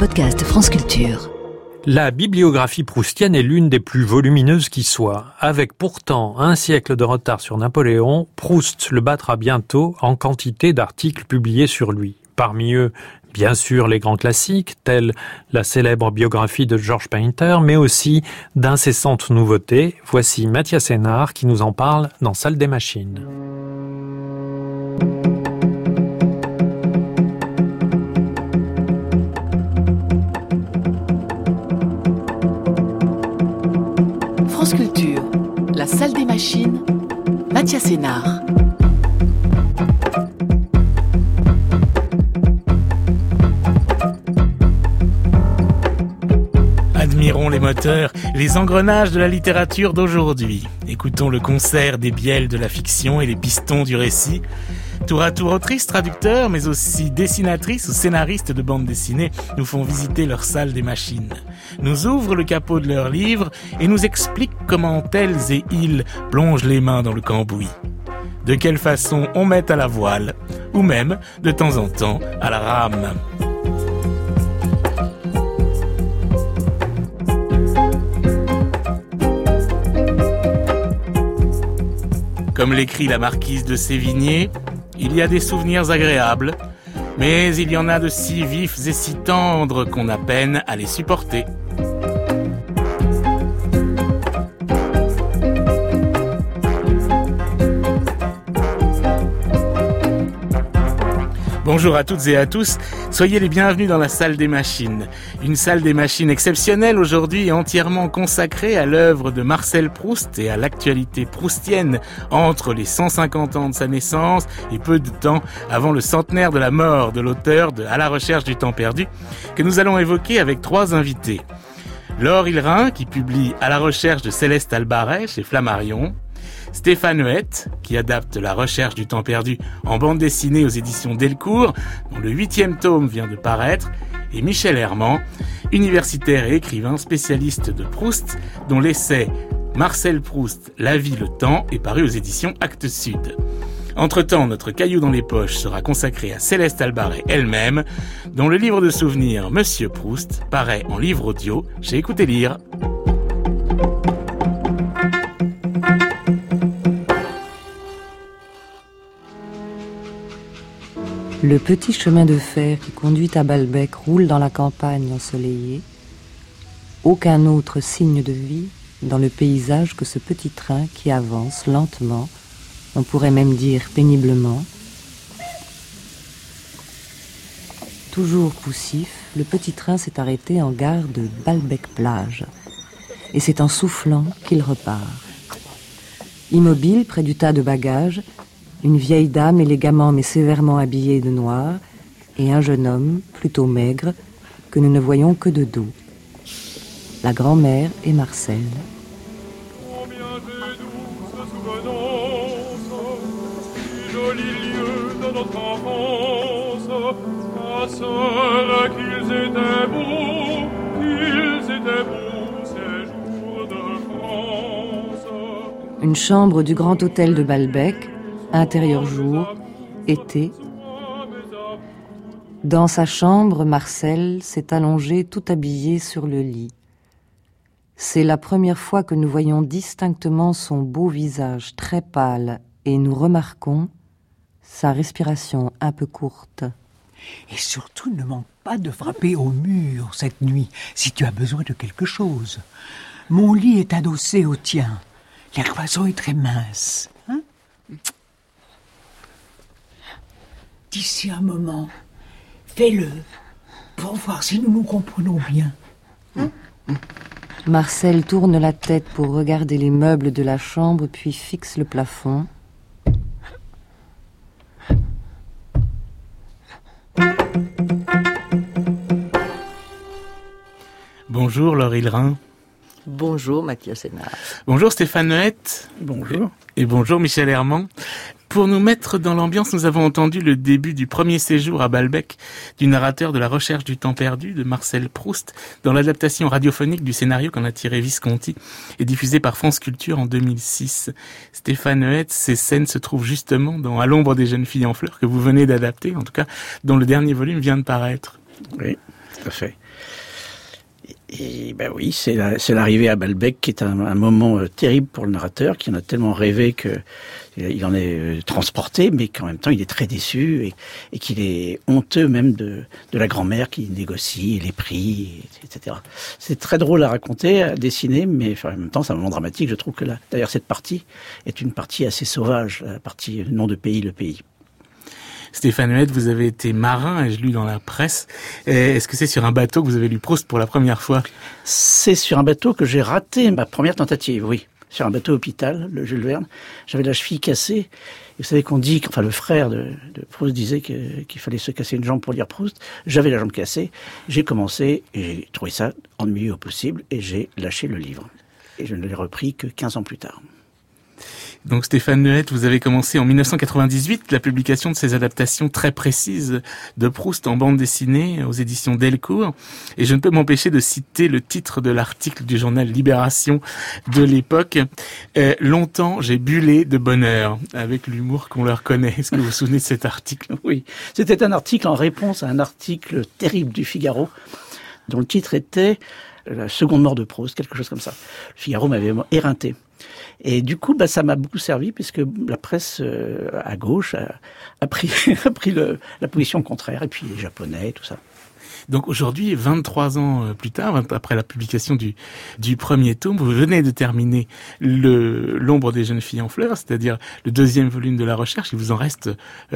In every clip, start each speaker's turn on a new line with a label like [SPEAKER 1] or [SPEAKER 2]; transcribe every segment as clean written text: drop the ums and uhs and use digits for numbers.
[SPEAKER 1] podcast France Culture.
[SPEAKER 2] La bibliographie proustienne est l'une des plus volumineuses qui soit. Avec pourtant un siècle de retard sur Napoléon, Proust le battra bientôt en quantité d'articles publiés sur lui. Parmi eux, bien sûr, les grands classiques, tels la célèbre biographie de George Painter, mais aussi d'incessantes nouveautés. Voici Mathias Hénard qui nous en parle dans Salle des Machines.
[SPEAKER 3] France Culture, la Salle des Machines, Mathias Hénard.
[SPEAKER 4] Admirons les moteurs, les engrenages de la littérature d'aujourd'hui. Écoutons le concert des bielles de la fiction et les pistons du récit. Tour à tour, autrices, traducteurs, mais aussi dessinatrices ou scénaristes de bandes dessinées nous font visiter leur salle des machines. Nous ouvrent le capot de leurs livres et nous expliquent comment elles et ils plongent les mains dans le cambouis. De quelle façon on met à la voile, ou même, de temps en temps, à la rame. Comme l'écrit la marquise de Sévigné, il y a des souvenirs agréables, mais il y en a de si vifs et si tendres qu'on a peine à les supporter. Bonjour à toutes et à tous, soyez les bienvenus dans la salle des machines. Une salle des machines exceptionnelle aujourd'hui et entièrement consacrée à l'œuvre de Marcel Proust et à l'actualité proustienne entre les 150 ans de sa naissance et peu de temps avant le centenaire de la mort de l'auteur de À la recherche du temps perdu, que nous allons évoquer avec trois invités. Laure Hillerin, qui publie À la recherche de Céleste Albaret chez Flammarion. Stéphane Huette, qui adapte La recherche du temps perdu en bande dessinée aux éditions Delcourt, dont le 8e tome vient de paraître, et Michel Herman, universitaire et écrivain spécialiste de Proust, dont l'essai Marcel Proust, La vie, le temps est paru aux éditions Actes Sud. Entre-temps, notre caillou dans les poches sera consacré à Céleste Albaret elle-même, dont le livre de souvenirs Monsieur Proust paraît en livre audio chez Écoutez Lire.
[SPEAKER 5] Le petit chemin de fer qui conduit à Balbec roule dans la campagne ensoleillée. Aucun autre signe de vie dans le paysage que ce petit train qui avance lentement, on pourrait même dire péniblement. Toujours poussif, le petit train s'est arrêté en gare de Balbec-Plage. Et c'est en soufflant qu'il repart. Immobile près du tas de bagages, une vieille dame élégamment mais sévèrement habillée de noir et un jeune homme, plutôt maigre, que nous ne voyons que de dos. La grand-mère et Marcel.
[SPEAKER 6] Combien de douces souvenances, si jolis lieux de notre enfance, ma sœur, qu'ils étaient beaux ces jours de France.
[SPEAKER 5] Une chambre du grand hôtel de Balbec, intérieur jour, été. Dans sa chambre, Marcel s'est allongé tout habillé sur le lit. C'est la première fois que nous voyons distinctement son beau visage très pâle et nous remarquons sa respiration un peu courte.
[SPEAKER 7] Et surtout, ne manque pas de frapper au mur cette nuit si tu as besoin de quelque chose. Mon lit est adossé au tien. La cloison est très mince. D'ici un moment, fais-le, pour voir si nous nous comprenons bien.
[SPEAKER 5] Marcel tourne la tête pour regarder les meubles de la chambre, puis fixe le plafond.
[SPEAKER 4] Bonjour Laure Hillerin.
[SPEAKER 8] Bonjour Mathias Hénard.
[SPEAKER 4] Bonjour Stéphane Huette.
[SPEAKER 9] Bonjour.
[SPEAKER 4] Et bonjour Michel Herman. Pour nous mettre dans l'ambiance, nous avons entendu le début du premier séjour à Balbec du narrateur de La recherche du temps perdu de Marcel Proust dans l'adaptation radiophonique du scénario qu'en a tiré Visconti et diffusé par France Culture en 2006. Stéphane Huette, ces scènes se trouvent justement dans À l'ombre des jeunes filles en fleurs que vous venez d'adapter, en tout cas dont le dernier volume vient de paraître.
[SPEAKER 9] Oui.
[SPEAKER 1] Tout à fait. Et ben oui, c'est l'arrivée à Balbec qui est un moment terrible pour le narrateur, qui en a tellement rêvé que il en est transporté, mais qu'en même temps il est très déçu et qu'il est honteux même de la grand-mère qui négocie les prix, etc. C'est très drôle à raconter, à dessiner, mais en même temps c'est un moment dramatique. Je trouve que d'ailleurs cette partie est une partie assez sauvage, la partie nom de pays, le pays.
[SPEAKER 4] Stéphane Huette, vous avez été marin, ai-je lu dans la presse. Est-ce que c'est sur un bateau que vous avez lu Proust pour la première fois?
[SPEAKER 1] C'est sur un bateau que j'ai raté ma première tentative, oui. Sur un bateau hôpital, le Jules Verne. J'avais la cheville cassée. Et vous savez qu'on dit, le frère de Proust disait qu'il fallait se casser une jambe pour lire Proust. J'avais la jambe cassée. J'ai commencé et j'ai trouvé ça ennuyeux au possible et j'ai lâché le livre. Et je ne l'ai repris que 15 ans plus tard.
[SPEAKER 4] Donc Stéphane Huette, vous avez commencé en 1998 la publication de ces adaptations très précises de Proust en bande dessinée aux éditions Delcourt. Et je ne peux m'empêcher de citer le titre de l'article du journal Libération de l'époque. Longtemps, j'ai bullé de bonheur, avec l'humour qu'on leur connaît. Est-ce que vous vous souvenez de cet article?
[SPEAKER 1] Oui, c'était un article en réponse à un article terrible du Figaro, dont le titre était « La seconde mort de Proust », quelque chose comme ça. Le Figaro m'avait éreinté. Et du coup, ça m'a beaucoup servi puisque la presse à gauche a pris la position contraire, et puis les Japonais, tout ça.
[SPEAKER 4] Donc aujourd'hui, 23 ans plus tard, après la publication du premier tome, vous venez de terminer l'ombre des jeunes filles en fleurs, c'est-à-dire le deuxième volume de la recherche. Il vous en reste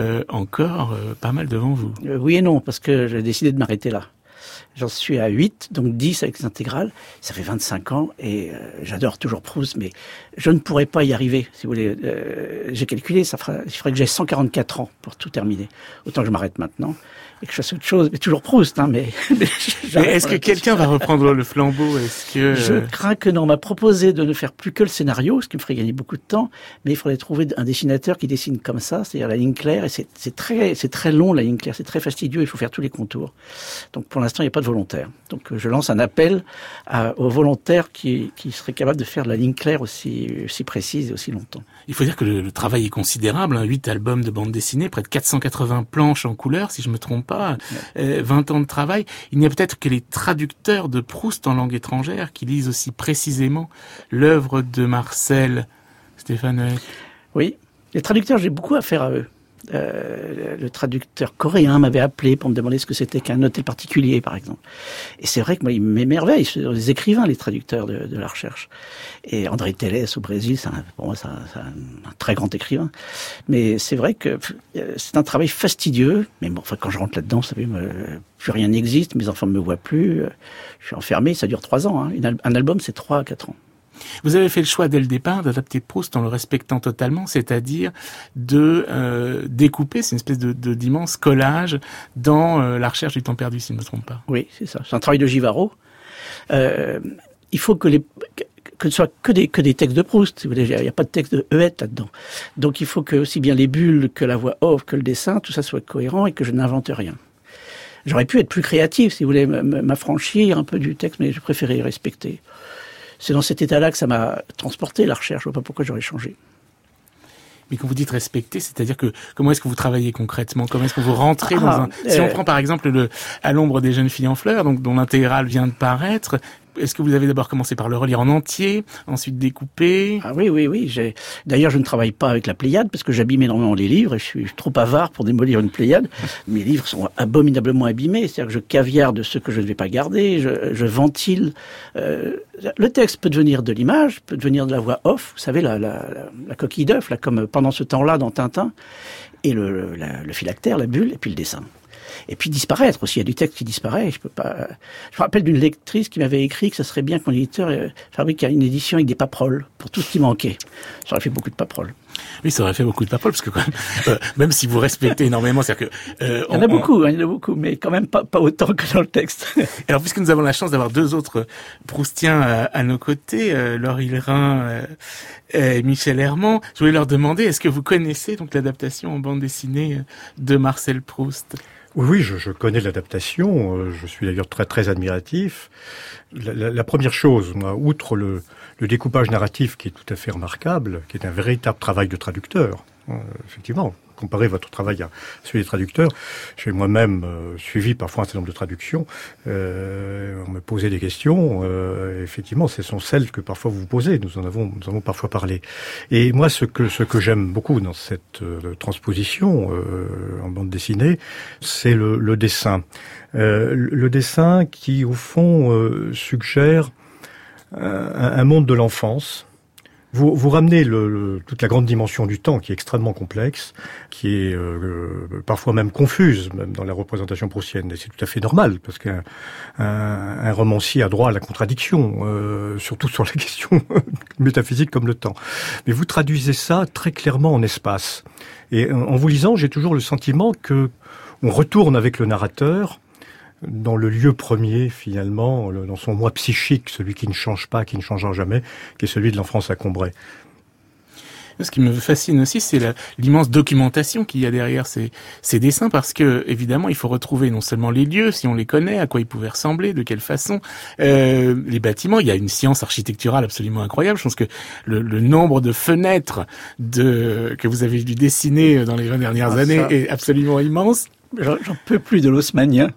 [SPEAKER 4] encore pas mal devant vous.
[SPEAKER 1] Oui et non, parce que j'ai décidé de m'arrêter là. J'en suis à 8, donc 10 avec les intégrales. Ça fait 25 ans et j'adore toujours Proust, mais je ne pourrais pas y arriver, si vous voulez. J'ai calculé, il faudrait que j'ai 144 ans pour tout terminer. Autant que je m'arrête maintenant et que je fasse autre chose. Mais toujours Proust, hein, mais
[SPEAKER 4] est-ce que quelqu'un va reprendre le flambeau?
[SPEAKER 1] Je crains que non. On m'a proposé de ne faire plus que le scénario, ce qui me ferait gagner beaucoup de temps, mais il faudrait trouver un dessinateur qui dessine comme ça, c'est-à-dire la ligne claire, et c'est très long, la ligne claire, c'est très fastidieux, il faut faire tous les contours. Donc pour l'instant, il n'y a pas de volontaire. Donc je lance un appel aux volontaires qui seraient capables de faire de la ligne claire aussi précise et aussi longtemps.
[SPEAKER 4] Il faut dire que le travail est considérable, 8 albums de bande dessinée, près de 480 planches en couleur, si je me trompe pas, 20 ans de travail. Il n'y a peut-être que les traducteurs de Proust en langue étrangère qui lisent aussi précisément l'œuvre de Marcel. Stéphane Huette.
[SPEAKER 1] Oui, les traducteurs, j'ai beaucoup affaire à eux. Le traducteur coréen m'avait appelé pour me demander ce que c'était qu'un hôtel particulier, par exemple. Et c'est vrai que moi, ils m'émerveillent, les écrivains, les traducteurs de la recherche. Et André Tellez au Brésil, pour moi, c'est un très grand écrivain. Mais c'est vrai que c'est un travail fastidieux. Mais bon, quand je rentre là-dedans, vous savez, plus rien n'existe, mes enfants ne me voient plus, je suis enfermé, ça dure 3 ans. Hein. Un album, c'est 3 à 4 ans.
[SPEAKER 4] Vous avez fait le choix dès le départ d'adapter Proust en le respectant totalement, c'est-à-dire de découper, c'est une espèce d'immense collage dans la recherche du temps perdu, si je ne me trompe pas.
[SPEAKER 1] Oui, c'est ça. C'est un travail de Givaro. Il faut que ce soit que des textes de Proust. Il n'y a pas de texte de Huette là-dedans. Donc il faut que aussi bien les bulles que la voix off, que le dessin, tout ça soit cohérent et que je n'invente rien. J'aurais pu être plus créatif, si vous voulez, m'affranchir un peu du texte, mais je préférais respecter. C'est dans cet état-là que ça m'a transporté, la recherche. Je ne vois pas pourquoi j'aurais changé.
[SPEAKER 4] Mais quand vous dites respecter, c'est-à-dire que comment est-ce que vous travaillez concrètement? Comment est-ce que vous rentrez dans un... Si on prend par exemple À l'ombre des jeunes filles en fleurs, donc dont l'intégrale vient de paraître, est-ce que vous avez d'abord commencé par le relire en entier, ensuite découpé?
[SPEAKER 1] Ah oui. D'ailleurs, je ne travaille pas avec la Pléiade parce que j'abîme énormément les livres et je suis trop avare pour démolir une Pléiade. Mes livres sont abominablement abîmés, c'est-à-dire que je caviarde ce que je ne vais pas garder, je ventile. Le texte peut devenir de l'image, peut devenir de la voix off, vous savez, la coquille d'œuf, là, comme pendant ce temps-là dans Tintin, et le phylactère, la bulle, et puis le dessin. Et puis disparaître aussi, il y a du texte qui disparaît. Je me rappelle d'une lectrice qui m'avait écrit que ça serait bien que mon éditeur fabrique une édition avec des paperoles pour tout ce qui manquait. Ça aurait fait beaucoup de paperoles.
[SPEAKER 4] Oui, ça aurait fait beaucoup de paperoles parce que quand même, même si vous respectez énormément, c'est-à-dire que
[SPEAKER 1] il y en a beaucoup, mais quand même pas autant que dans le texte.
[SPEAKER 4] Alors, puisque nous avons la chance d'avoir 2 autres Proustiens à nos côtés, Laure Hillerin et Michel Herman, je voulais leur demander, est-ce que vous connaissez donc l'adaptation en bande dessinée de Marcel Proust?
[SPEAKER 9] Oui, je connais l'adaptation. Je suis d'ailleurs très très admiratif. La première chose, moi, outre le découpage narratif qui est tout à fait remarquable, qui est un véritable travail de traducteur, Effectivement, comparer votre travail à celui des traducteurs. J'ai moi-même suivi parfois un certain nombre de traductions. On me posait des questions. Effectivement, ce sont celles que parfois vous posez. Nous en avons parfois parlé. Et moi, ce que j'aime beaucoup dans cette transposition en bande dessinée, c'est le dessin. Le dessin qui, au fond, suggère un monde de l'enfance. Vous ramenez toute la grande dimension du temps, qui est extrêmement complexe, qui est parfois même confuse, même dans la représentation proustienne. Et c'est tout à fait normal, parce qu'un romancier a droit à la contradiction, surtout sur la question métaphysique comme le temps. Mais vous traduisez ça très clairement en espace. Et en vous lisant, j'ai toujours le sentiment que on retourne avec le narrateur dans le lieu premier, finalement, dans son moi psychique, celui qui ne change pas, qui ne changera jamais, qui est celui de l'enfance à Combray.
[SPEAKER 4] Ce qui me fascine aussi, c'est l'immense documentation qu'il y a derrière ces dessins, parce que évidemment, il faut retrouver non seulement les lieux, si on les connaît, à quoi ils pouvaient ressembler, de quelle façon, les bâtiments. Il y a une science architecturale absolument incroyable. Je pense que le nombre de fenêtres que vous avez dû dessiner dans les 20 dernières années est absolument immense.
[SPEAKER 1] J'en peux plus de l'haussmannien.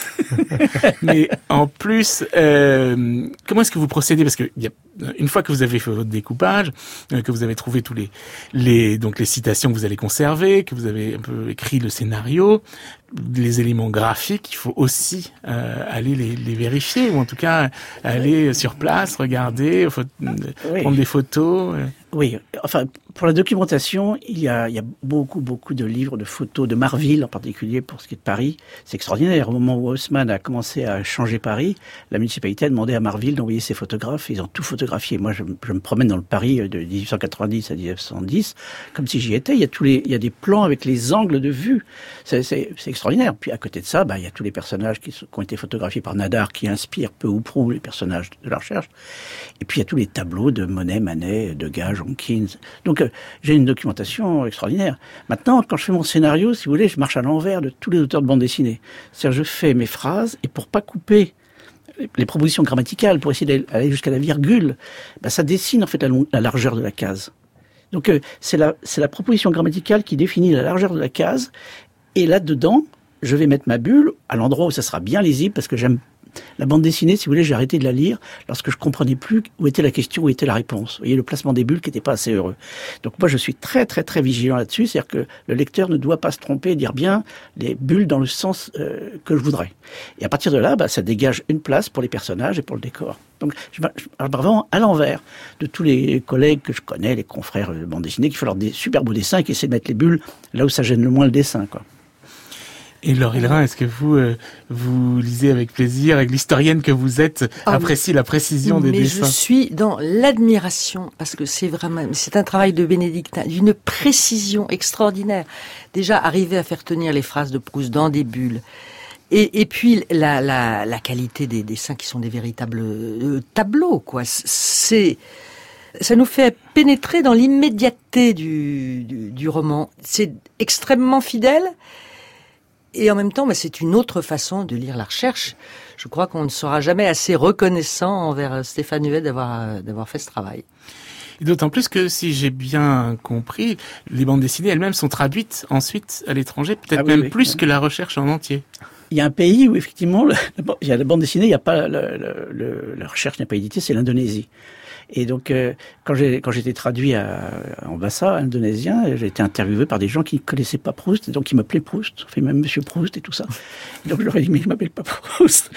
[SPEAKER 4] Mais en plus, comment est-ce que vous procédez? Parce que une fois que vous avez fait votre découpage, que vous avez trouvé tous les citations que vous allez conserver, que vous avez un peu écrit le scénario, les éléments graphiques, il faut aussi aller les vérifier, ou en tout cas aller sur place, regarder, prendre des photos.
[SPEAKER 1] Oui, enfin, pour la documentation, il y a beaucoup de livres, de photos de Marville, en particulier pour ce qui est de Paris. C'est extraordinaire. Au moment où Haussmann a commencé à changer Paris, la municipalité a demandé à Marville d'envoyer ses photographes. Ils ont tout photographié. Moi, je me promène dans le Paris de 1890 à 1910, comme si j'y étais. Il y a des plans avec les angles de vue. C'est extraordinaire. Puis à côté de ça, il y a tous les personnages qui ont été photographiés par Nadar, qui inspirent peu ou prou les personnages de la recherche. Et puis il y a tous les tableaux de Monet, Manet, Degas, Jonkins. Donc j'ai une documentation extraordinaire. Maintenant, quand je fais mon scénario, si vous voulez, je marche à l'envers de tous les auteurs de bande dessinée. C'est-à-dire, je fais mes phrases, et pour pas couper les propositions grammaticales, pour essayer d'aller jusqu'à la virgule, ça dessine en fait la largeur de la case. Donc c'est la proposition grammaticale qui définit la largeur de la case, et là-dedans, je vais mettre ma bulle à l'endroit où ça sera bien lisible, parce que j'aime la bande dessinée, si vous voulez, j'ai arrêté de la lire lorsque je comprenais plus où était la question, où était la réponse. Vous voyez, le placement des bulles qui n'était pas assez heureux. Donc moi, je suis très vigilant là-dessus, c'est-à-dire que le lecteur ne doit pas se tromper et dire bien les bulles dans le sens que je voudrais. Et à partir de là, ça dégage une place pour les personnages et pour le décor. Donc je pars vraiment à l'envers de tous les collègues que je connais, les confrères de bande dessinée, qui font leurs super beaux dessins et qui essaient de mettre les bulles là où ça gêne le moins le dessin, quoi.
[SPEAKER 4] Et Laure Hillerin, est-ce que vous lisez avec plaisir, avec l'historienne que vous êtes, appréciez la précision des dessins?
[SPEAKER 8] Mais je suis dans l'admiration, parce que c'est un travail de bénédictin, d'une précision extraordinaire. Déjà, arriver à faire tenir les phrases de Proust dans des bulles. Et puis, la qualité des dessins qui sont des véritables tableaux, quoi. Ça nous fait pénétrer dans l'immédiateté du roman. C'est extrêmement fidèle. Et en même temps, c'est une autre façon de lire la recherche. Je crois qu'on ne sera jamais assez reconnaissant envers Stéphane Huet d'avoir fait ce travail.
[SPEAKER 4] Et d'autant plus que, si j'ai bien compris, les bandes dessinées elles-mêmes sont traduites ensuite à l'étranger, peut-être plus que la recherche en entier.
[SPEAKER 1] Il y a un pays où effectivement, il y a la bande dessinée, il n'y a pas la recherche n'est pas éditée, c'est l'Indonésie. Et donc, quand j'étais traduit en Bahasa, indonésien, j'ai été interviewé par des gens qui ne connaissaient pas Proust, et donc qui m'appelaient Proust, fait même Monsieur Proust et tout ça. Et donc, je leur ai dit, mais je m'appelle pas Proust.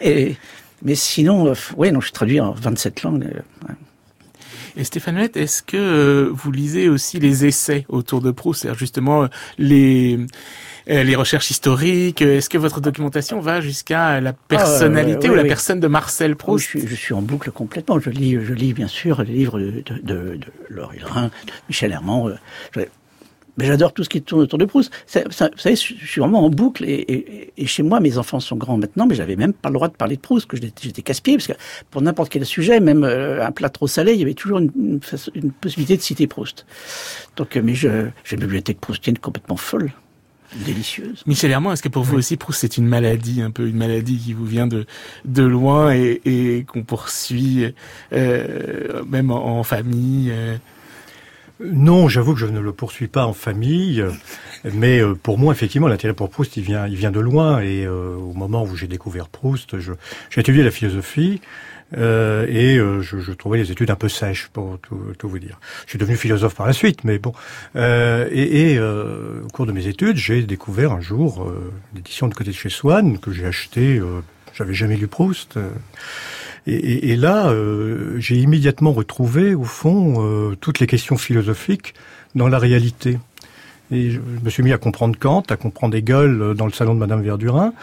[SPEAKER 1] Mais sinon, je suis traduit en 27 langues. Ouais.
[SPEAKER 4] Et Stéphane Huet, est-ce que vous lisez aussi les essais autour de Proust, c'est-à-dire justement les recherches historiques? Est-ce que votre documentation va jusqu'à la personnalité ou la personne de Marcel Proust?
[SPEAKER 1] Je suis en boucle complètement. Je lis bien sûr les livres de Laure Hillerin, Michel Herman. Mais j'adore tout ce qui tourne autour de Proust. Vous savez, je suis vraiment en boucle. Et chez moi, mes enfants sont grands maintenant, mais j'avais même pas le droit de parler de Proust, que j'étais casse-pied, parce que pour n'importe quel sujet, même un plat trop salé, il y avait toujours une possibilité de citer Proust. Donc, mais j'ai une bibliothèque proustienne complètement folle. Délicieuse.
[SPEAKER 4] Michel Herman, est-ce que pour vous aussi Proust c'est une maladie, un peu une maladie qui vous vient de loin et qu'on poursuit même en famille?
[SPEAKER 9] Non, j'avoue que je ne le poursuis pas en famille, mais pour moi, effectivement, l'intérêt pour Proust, il vient de loin. Et au moment où j'ai découvert Proust, j'ai étudié la philosophie. Je trouvais les études un peu sèches, pour tout vous dire. Je suis devenu philosophe par la suite, mais bon. Au cours de mes études, j'ai découvert un jour l'édition de Côté de chez Swann que j'ai acheté. J'avais jamais lu Proust. Et là, j'ai immédiatement retrouvé, au fond, toutes les questions philosophiques dans la réalité. Et je me suis mis à comprendre Kant, à comprendre Hegel dans le salon de Madame Verdurin.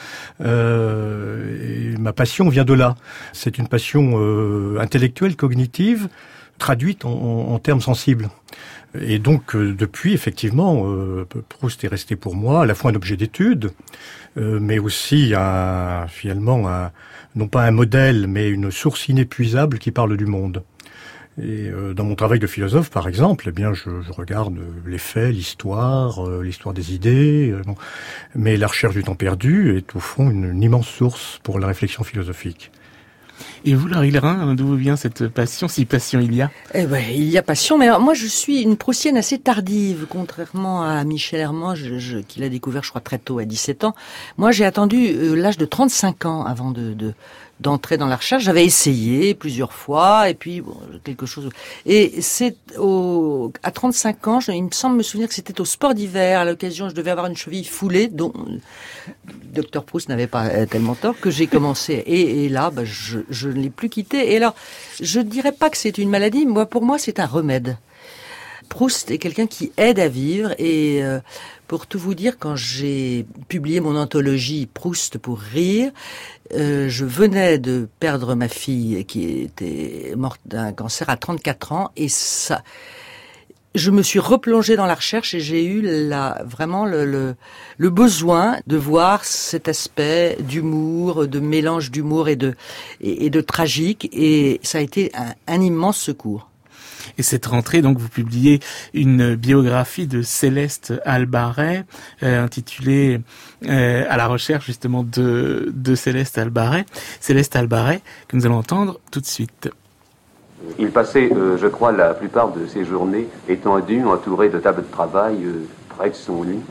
[SPEAKER 9] Et ma passion vient de là. C'est une passion intellectuelle, cognitive, traduite en termes sensibles. Et donc, depuis, effectivement, Proust est resté pour moi à la fois un objet d'étude, mais aussi finalement non pas un modèle, mais une source inépuisable qui parle du monde. Et dans mon travail de philosophe, par exemple, eh bien, je regarde les faits, l'histoire des idées, mais la recherche du temps perdu est au fond une immense source pour la réflexion philosophique.
[SPEAKER 4] Et vous, Laurie Lherin, d'où vous vient cette passion, si passion il y a?
[SPEAKER 8] Eh ben, il y a passion, mais alors, moi je suis une proustienne assez tardive, contrairement à Michel Herman, qui l'a découvert, je crois, très tôt, à 17 ans. Moi, j'ai attendu l'âge de 35 ans avant d'entrer dans la recherche. J'avais essayé plusieurs fois, et puis bon, quelque chose. Et c'est à 35 ans, il me semble me souvenir que c'était au sport d'hiver, à l'occasion, je devais avoir une cheville foulée, dont Dr Proust n'avait pas tellement tort, que j'ai commencé. Et là, je ne l'ai plus quitté. Et alors, je dirais pas que c'est une maladie. Pour moi, c'est un remède. Proust est quelqu'un qui aide à vivre. Et pour tout vous dire, quand j'ai publié mon anthologie Proust pour rire, je venais de perdre ma fille qui était morte d'un cancer à 34 ans. Et ça, je me suis replongée dans la recherche et j'ai eu vraiment le besoin de voir cet aspect d'humour, de mélange d'humour et de tragique. Et ça a été un immense secours.
[SPEAKER 4] Et cette rentrée, donc, vous publiez une biographie de Céleste Albaret, intitulée à la recherche justement de Céleste Albaret. Céleste Albaret, que nous allons entendre tout de suite.
[SPEAKER 10] Il passait, je crois, la plupart de ses journées étendu, entouré de tables de travail, près de son lit.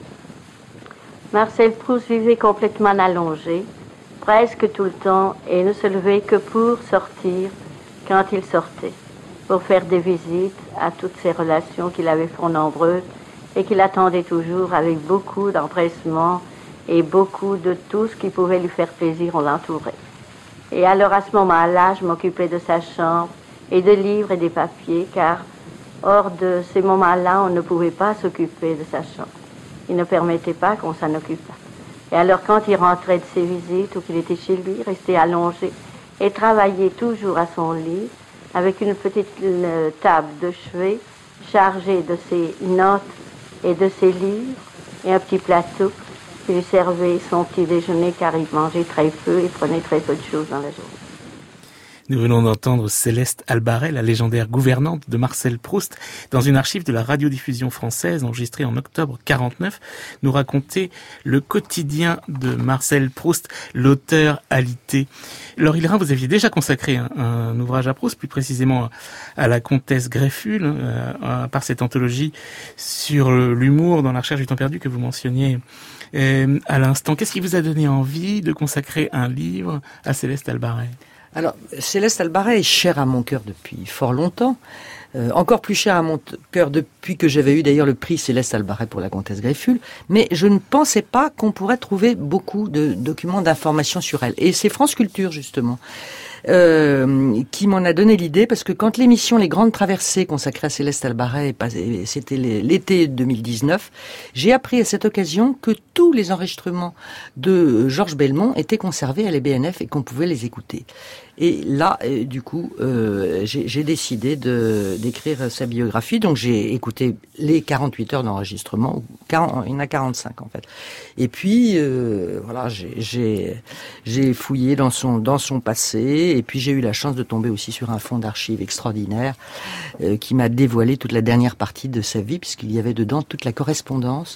[SPEAKER 11] Marcel Proust vivait complètement allongé, presque tout le temps, et ne se levait que pour sortir quand il sortait, pour faire des visites à toutes ces relations qu'il avait fort nombreuses et qu'il attendait toujours avec beaucoup d'empressement et beaucoup de tout ce qui pouvait lui faire plaisir, on l'entourait. Et alors à ce moment-là, je m'occupais de sa chambre et de livres et des papiers, car hors de ces moments-là, on ne pouvait pas s'occuper de sa chambre. Il ne permettait pas qu'on s'en occupât. Et alors quand il rentrait de ses visites ou qu'il était chez lui, il restait allongé et travaillait toujours à son lit, avec une petite table de chevet chargée de ses notes et de ses livres, et un petit plateau qui lui servait son petit déjeuner, car il mangeait très peu et prenait très peu de choses dans la journée.
[SPEAKER 4] Nous venons d'entendre Céleste Albaret, la légendaire gouvernante de Marcel Proust, dans une archive de la radiodiffusion française enregistrée en octobre 49, nous raconter le quotidien de Marcel Proust, l'auteur alité. Laurie Lherin, vous aviez déjà consacré un ouvrage à Proust, plus précisément à la comtesse Greffule, par cette anthologie sur l'humour dans la recherche du temps perdu que vous mentionniez à l'instant. Qu'est-ce qui vous a donné envie de consacrer un livre à Céleste Albaret ?
[SPEAKER 8] Alors, Céleste Albaret est chère à mon cœur depuis fort longtemps. Encore plus chère à mon cœur depuis que j'avais eu d'ailleurs le prix Céleste Albaret pour la comtesse Greffule. Mais je ne pensais pas qu'on pourrait trouver beaucoup de documents d'information sur elle. Et c'est France Culture, justement, qui m'en a donné l'idée, parce que quand l'émission Les Grandes Traversées consacrée à Céleste Albaret, c'était l'été 2019, j'ai appris à cette occasion que tous les enregistrements de Georges Belmont étaient conservés à l'EBNF et qu'on pouvait les écouter. Et là, du coup, j'ai décidé d'écrire sa biographie. Donc j'ai écouté les 48 heures d'enregistrement. Il y en a 45 en fait. Et puis voilà, j'ai fouillé dans son passé publié. Et puis j'ai eu la chance de tomber aussi sur un fonds d'archives extraordinaire qui m'a dévoilé toute la dernière partie de sa vie, puisqu'il y avait dedans toute la correspondance,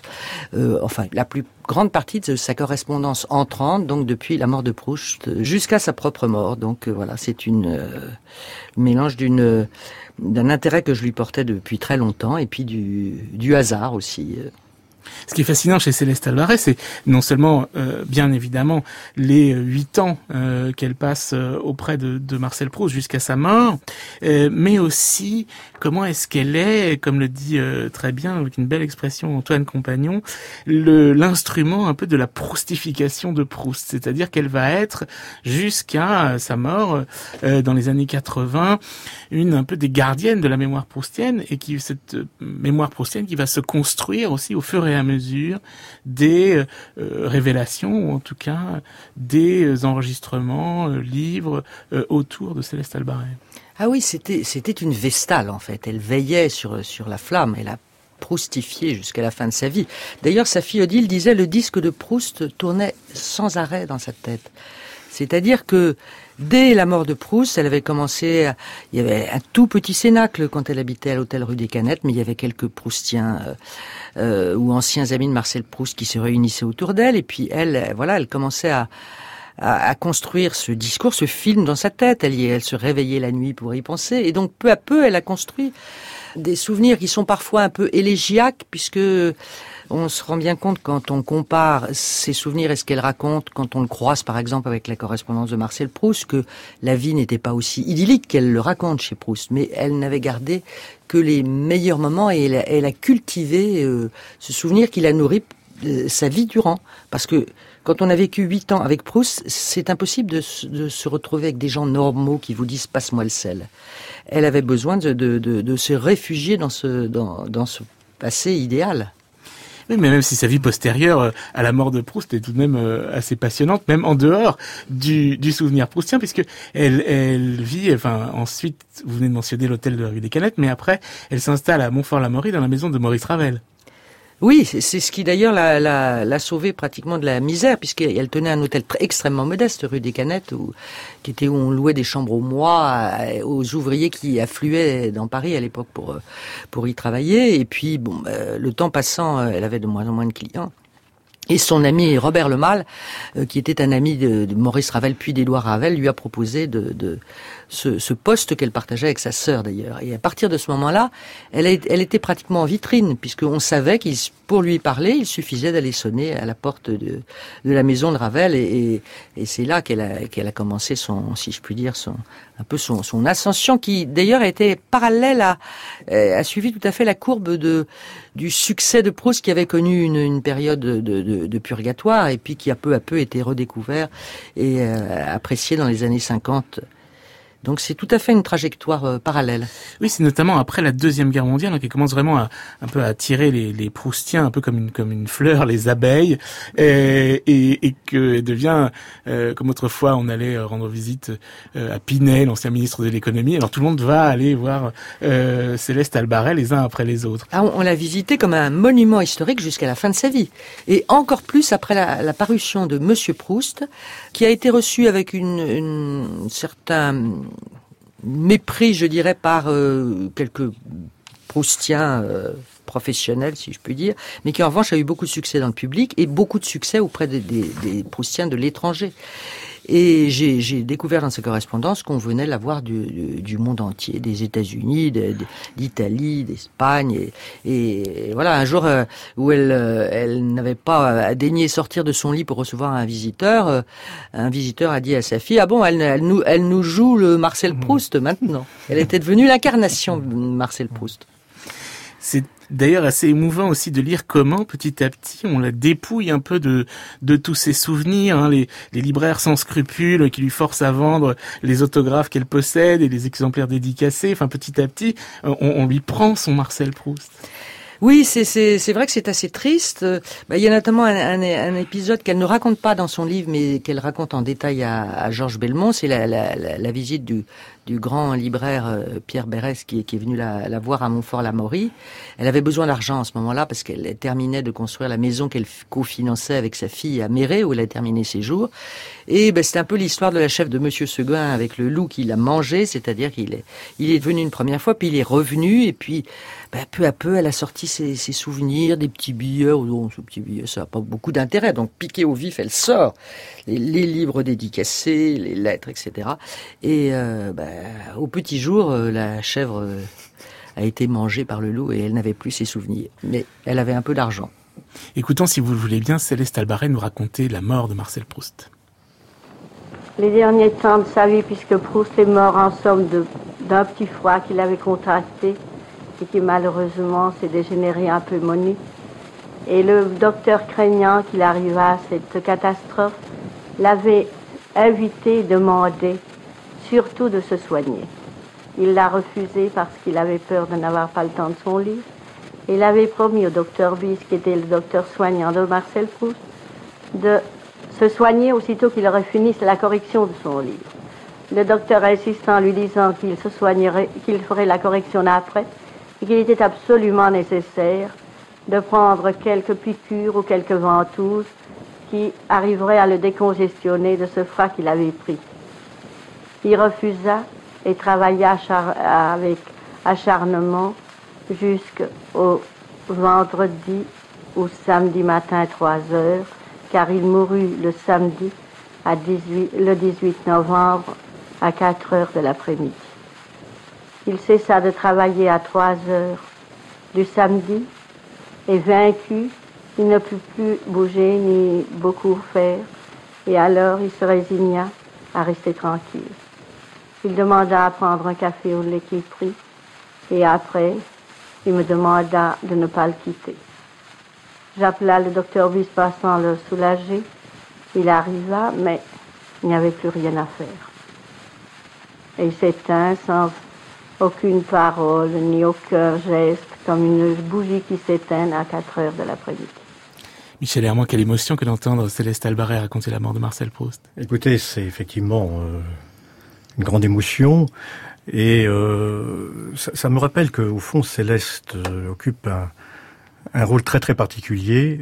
[SPEAKER 8] la plus grande partie de sa correspondance entrante, donc depuis la mort de Proust jusqu'à sa propre mort. Donc voilà, c'est une mélange d'un intérêt que je lui portais depuis très longtemps et puis du hasard aussi.
[SPEAKER 4] Ce qui est fascinant chez Céleste Alvarez, c'est non seulement, bien évidemment, les 8 ans qu'elle passe auprès de Marcel Proust jusqu'à sa mort, mais aussi comment est-ce qu'elle est, comme le dit très bien, avec une belle expression Antoine Compagnon, l'instrument un peu de la proustification de Proust. C'est-à-dire qu'elle va être, jusqu'à sa mort, dans les années 80, un peu des gardiennes de la mémoire proustienne, et cette mémoire proustienne qui va se construire aussi au fur et à mesure des révélations, ou en tout cas des enregistrements, livres autour de Céleste Albarret.
[SPEAKER 8] Ah oui, c'était une vestale en fait. Elle veillait sur la flamme. Elle a proustifié jusqu'à la fin de sa vie. D'ailleurs, sa fille Odile disait le disque de Proust tournait sans arrêt dans sa tête. C'est-à-dire que dès la mort de Proust, elle avait commencé, il y avait un tout petit cénacle quand elle habitait à l'hôtel rue des Canettes, mais il y avait quelques Proustiens ou anciens amis de Marcel Proust qui se réunissaient autour d'elle, et puis elle commençait à construire ce discours, ce film dans sa tête. Elle se réveillait la nuit pour y penser, et donc peu à peu, elle a construit des souvenirs qui sont parfois un peu élégiaques, puisque on se rend bien compte quand on compare ses souvenirs et ce qu'elle raconte, quand on le croise par exemple avec la correspondance de Marcel Proust, que la vie n'était pas aussi idyllique qu'elle le raconte chez Proust, mais elle n'avait gardé que les meilleurs moments, et elle a cultivé ce souvenir qui l'a nourri sa vie durant. Parce que quand on a vécu 8 ans avec Proust, c'est impossible de se retrouver avec des gens normaux qui vous disent « passe-moi le sel ». Elle avait besoin de se réfugier dans ce passé idéal.
[SPEAKER 4] Oui, mais même si sa vie postérieure à la mort de Proust est tout de même assez passionnante, même en dehors du souvenir proustien, puisque elle vit, ensuite, vous venez de mentionner l'hôtel de la rue des Canettes, mais après, elle s'installe à Montfort-l'Amaury dans la maison de Maurice Ravel.
[SPEAKER 8] Oui, c'est ce qui d'ailleurs l'a sauvée pratiquement de la misère, puisqu'elle tenait un hôtel extrêmement modeste, rue des Canettes, où on louait des chambres au mois aux ouvriers qui affluaient dans Paris à l'époque pour y travailler. Et puis, le temps passant, elle avait de moins en moins de clients. Et son ami Robert Lemal, qui était un ami de Maurice Ravel puis d'Édouard Ravel, lui a proposé de ce poste qu'elle partageait avec sa sœur d'ailleurs. Et à partir de ce moment-là, elle était pratiquement en vitrine, puisqu'on savait pour lui parler, il suffisait d'aller sonner à la porte de la maison de Ravel, et c'est là qu'elle a commencé si je puis dire, son ascension, qui d'ailleurs a été parallèle a suivi tout à fait la courbe du succès de Proust, qui avait connu une période de purgatoire, et puis qui a peu à peu été redécouvert et apprécié dans les années 50. Donc c'est tout à fait une trajectoire parallèle.
[SPEAKER 4] Oui, c'est notamment après la Deuxième Guerre mondiale qui commence vraiment un peu à attirer les Proustiens, un peu comme une fleur, les abeilles, et que devient, comme autrefois on allait rendre visite à Pinel, l'ancien ministre de l'économie. Alors tout le monde va aller voir Céleste Albarret les uns après les autres.
[SPEAKER 8] Ah, on l'a visité comme un monument historique jusqu'à la fin de sa vie, et encore plus après la parution de Monsieur Proust, qui a été reçu avec une certain mépris, je dirais, par quelques Proustiens professionnels, si je puis dire, mais qui en revanche a eu beaucoup de succès dans le public et beaucoup de succès auprès des Proustiens de l'étranger. Et j'ai découvert dans sa correspondance qu'on venait la voir du monde entier, des États-Unis, d'Italie, d'Espagne, et voilà, un jour où elle n'avait pas daigné sortir de son lit pour recevoir un visiteur a dit à sa fille: ah bon, elle nous joue le Marcel Proust maintenant. Elle était devenue l'incarnation de Marcel Proust.
[SPEAKER 4] C'est d'ailleurs assez émouvant aussi de lire comment, petit à petit, on la dépouille un peu de tous ses souvenirs, les libraires sans scrupules qui lui forcent à vendre les autographes qu'elle possède et les exemplaires dédicacés. Enfin, petit à petit, on lui prend son Marcel Proust.
[SPEAKER 8] Oui, c'est vrai que c'est assez triste. Il y a notamment un épisode qu'elle ne raconte pas dans son livre, mais qu'elle raconte en détail à Georges Belmont. C'est la visite du grand libraire Pierre Berès qui est venu la voir à Montfort-l'Amaury. Elle avait besoin d'argent à ce moment-là parce qu'elle terminait de construire la maison qu'elle cofinançait avec sa fille à Méré, où elle a terminé ses jours. Et c'est un peu l'histoire de la chèvre de Monsieur Seguin avec le loup qui l'a mangé, c'est-à-dire il est venu une première fois, puis il est revenu, et puis peu à peu, elle a sorti ses souvenirs, des petits billets. Oh, ce petit billet, ça n'a pas beaucoup d'intérêt. Donc, piquée au vif, elle sort les livres dédicacés, les lettres, etc. Et au petit jour, la chèvre a été mangée par le loup et elle n'avait plus ses souvenirs. Mais elle avait un peu d'argent.
[SPEAKER 4] Écoutons, si vous le voulez bien, Céleste Albaret nous raconter la mort de Marcel Proust.
[SPEAKER 11] Les derniers temps de sa vie, puisque Proust est mort en somme d'un petit froid qu'il avait contracté et qui malheureusement s'est dégénéré en pneumonie. Et le docteur, craignant qu'il arrivât à cette catastrophe, l'avait invité et demandé surtout de se soigner. Il l'a refusé parce qu'il avait peur de n'avoir pas le temps de son livre. Il avait promis au docteur Bis, qui était le docteur soignant de Marcel Proust, de se soigner aussitôt qu'il aurait fini la correction de son livre. Le docteur insistant, lui disant qu'il se soignerait, qu'il ferait la correction après, et qu'il était absolument nécessaire de prendre quelques piqûres ou quelques ventouses qui arriveraient à le décongestionner de ce froid qu'il avait pris. Il refusa et travailla avec acharnement jusqu'au vendredi ou samedi matin 3 heures, car il mourut le samedi le 18 novembre à 4 heures de l'après-midi. Il cessa de travailler à 3 heures du samedi et vaincu, il ne put plus bouger ni beaucoup faire, et alors il se résigna à rester tranquille. Il demanda à prendre un café au lait qu'il prit, et après, il me demanda de ne pas le quitter. J'appela le docteur Bis passant le soulager. Il arriva, mais il n'y avait plus rien à faire. Et il s'éteint sans aucune parole, ni aucun geste, comme une bougie qui s'éteint à 4 heures de l'après-midi.
[SPEAKER 4] Michel Herman, quelle émotion que d'entendre Céleste Albaret raconter la mort de Marcel Proust.
[SPEAKER 9] Écoutez, c'est effectivement une grande émotion. Et ça me rappelle qu'au fond, Céleste occupe un rôle très très particulier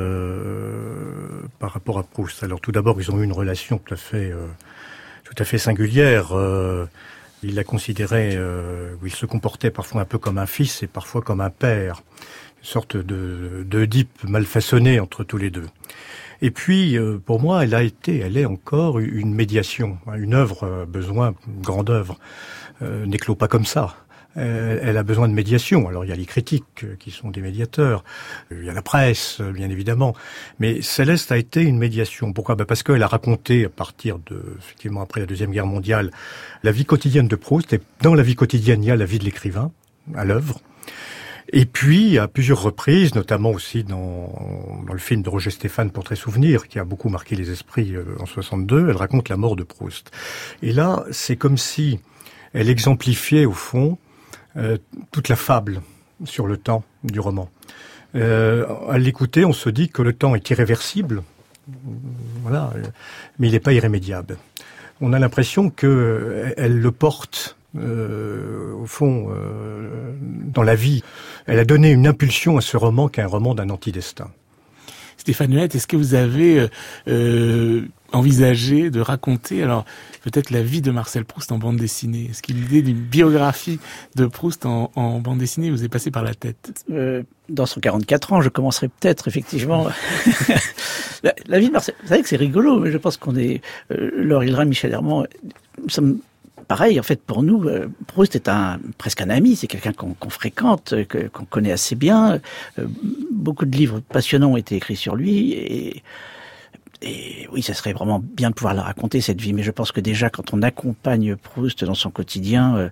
[SPEAKER 9] par rapport à Proust. Alors tout d'abord, ils ont eu une relation tout à fait singulière. Il la considérait, il se comportait parfois un peu comme un fils et parfois comme un père. Une sorte d'Oedipe mal façonné entre tous les deux. Et puis, pour moi, elle est encore une médiation. Une œuvre, une grande œuvre, n'éclot pas comme ça. Elle a besoin de médiation. Alors, il y a les critiques qui sont des médiateurs. Il y a la presse, bien évidemment. Mais Céleste a été une médiation. Pourquoi ? Parce qu'elle a raconté, à partir effectivement, après la Deuxième Guerre mondiale, la vie quotidienne de Proust. Et dans la vie quotidienne, il y a la vie de l'écrivain, à l'œuvre. Et puis, à plusieurs reprises, notamment aussi dans le film de Roger Stéphane, Portrait souvenir, qui a beaucoup marqué les esprits en 62, elle raconte la mort de Proust. Et là, c'est comme si elle exemplifiait, au fond, toute la fable sur le temps du roman. À l'écouter, on se dit que le temps est irréversible, voilà, mais il n'est pas irrémédiable. On a l'impression qu'elle le porte au fond, dans la vie. Elle a donné une impulsion à ce roman qui est un roman d'un antidestin.
[SPEAKER 4] Stéphane Huette, est-ce que vous avez envisagé de raconter, alors peut-être la vie de Marcel Proust en bande dessinée ? Est-ce que l'idée d'une biographie de Proust en bande dessinée vous est passée par la tête ?
[SPEAKER 1] Dans 144 ans, je commencerai peut-être, effectivement. la vie de Marcel, vous savez que c'est rigolo, mais je pense qu'on est, Laure Hillerin, Michel Herman, nous sommes pareil, en fait, pour nous, Proust est presque un ami, c'est quelqu'un qu'on fréquente, qu'on connaît assez bien. Beaucoup de livres passionnants ont été écrits sur lui, et oui, ça serait vraiment bien de pouvoir la raconter, cette vie. Mais je pense que déjà, quand on accompagne Proust dans son quotidien,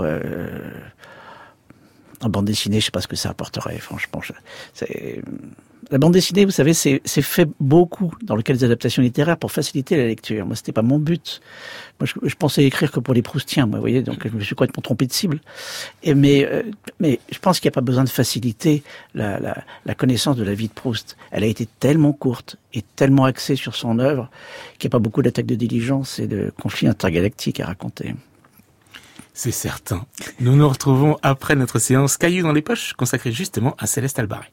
[SPEAKER 1] en bande dessinée, je sais pas ce que ça apporterait, franchement. La bande dessinée, vous savez, c'est fait beaucoup dans le cas des adaptations littéraires pour faciliter la lecture. Moi, c'était pas mon but. Moi, je pensais écrire que pour les Proustiens, moi, vous voyez, donc je me suis complètement trompé de cible. Mais je pense qu'il n'y a pas besoin de faciliter la connaissance de la vie de Proust. Elle a été tellement courte et tellement axée sur son œuvre qu'il n'y a pas beaucoup d'attaques de diligence et de conflits intergalactiques à raconter.
[SPEAKER 4] C'est certain. Nous nous retrouvons après notre séance Cailloux dans les poches, consacrée justement à Céleste Albaret.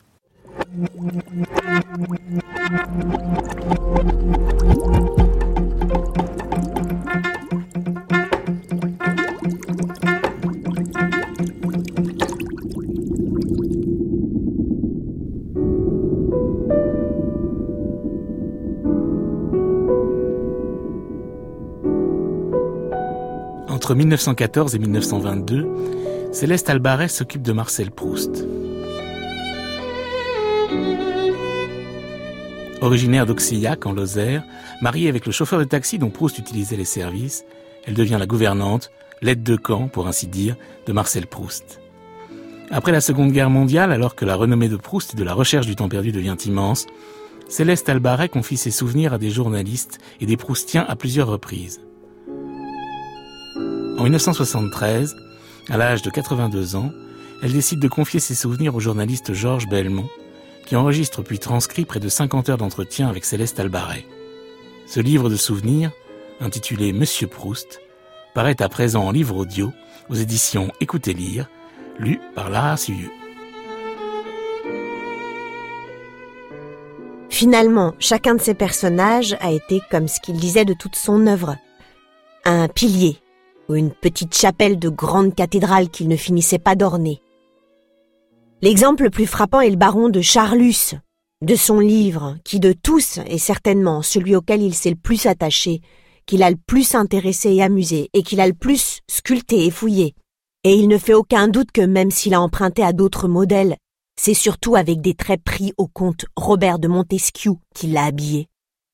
[SPEAKER 4] Entre 1914 et 1922, Céleste Albaret s'occupe de Marcel Proust. Originaire d'Auxillac, en Lozère, mariée avec le chauffeur de taxi dont Proust utilisait les services, elle devient la gouvernante, l'aide de camp, pour ainsi dire, de Marcel Proust. Après la Seconde Guerre mondiale, alors que la renommée de Proust et de la recherche du temps perdu devient immense, Céleste Albaret confie ses souvenirs à des journalistes et des Proustiens à plusieurs reprises. En 1973, à l'âge de 82 ans, elle décide de confier ses souvenirs au journaliste Georges Belmont, qui enregistre puis transcrit près de 50 heures d'entretien avec Céleste Albaret. Ce livre de souvenirs, intitulé Monsieur Proust, paraît à présent en livre audio aux éditions Écoutez lire, lu par Lara Suieux.
[SPEAKER 12] Finalement, chacun de ces personnages a été comme ce qu'il disait de toute son œuvre. Un pilier, ou une petite chapelle de grande cathédrale qu'il ne finissait pas d'orner. L'exemple le plus frappant est le baron de Charlus, de son livre, qui de tous est certainement celui auquel il s'est le plus attaché, qu'il a le plus intéressé et amusé, et qu'il a le plus sculpté et fouillé. Et il ne fait aucun doute que même s'il a emprunté à d'autres modèles, c'est surtout avec des traits pris au comte Robert de Montesquiou qu'il l'a habillé.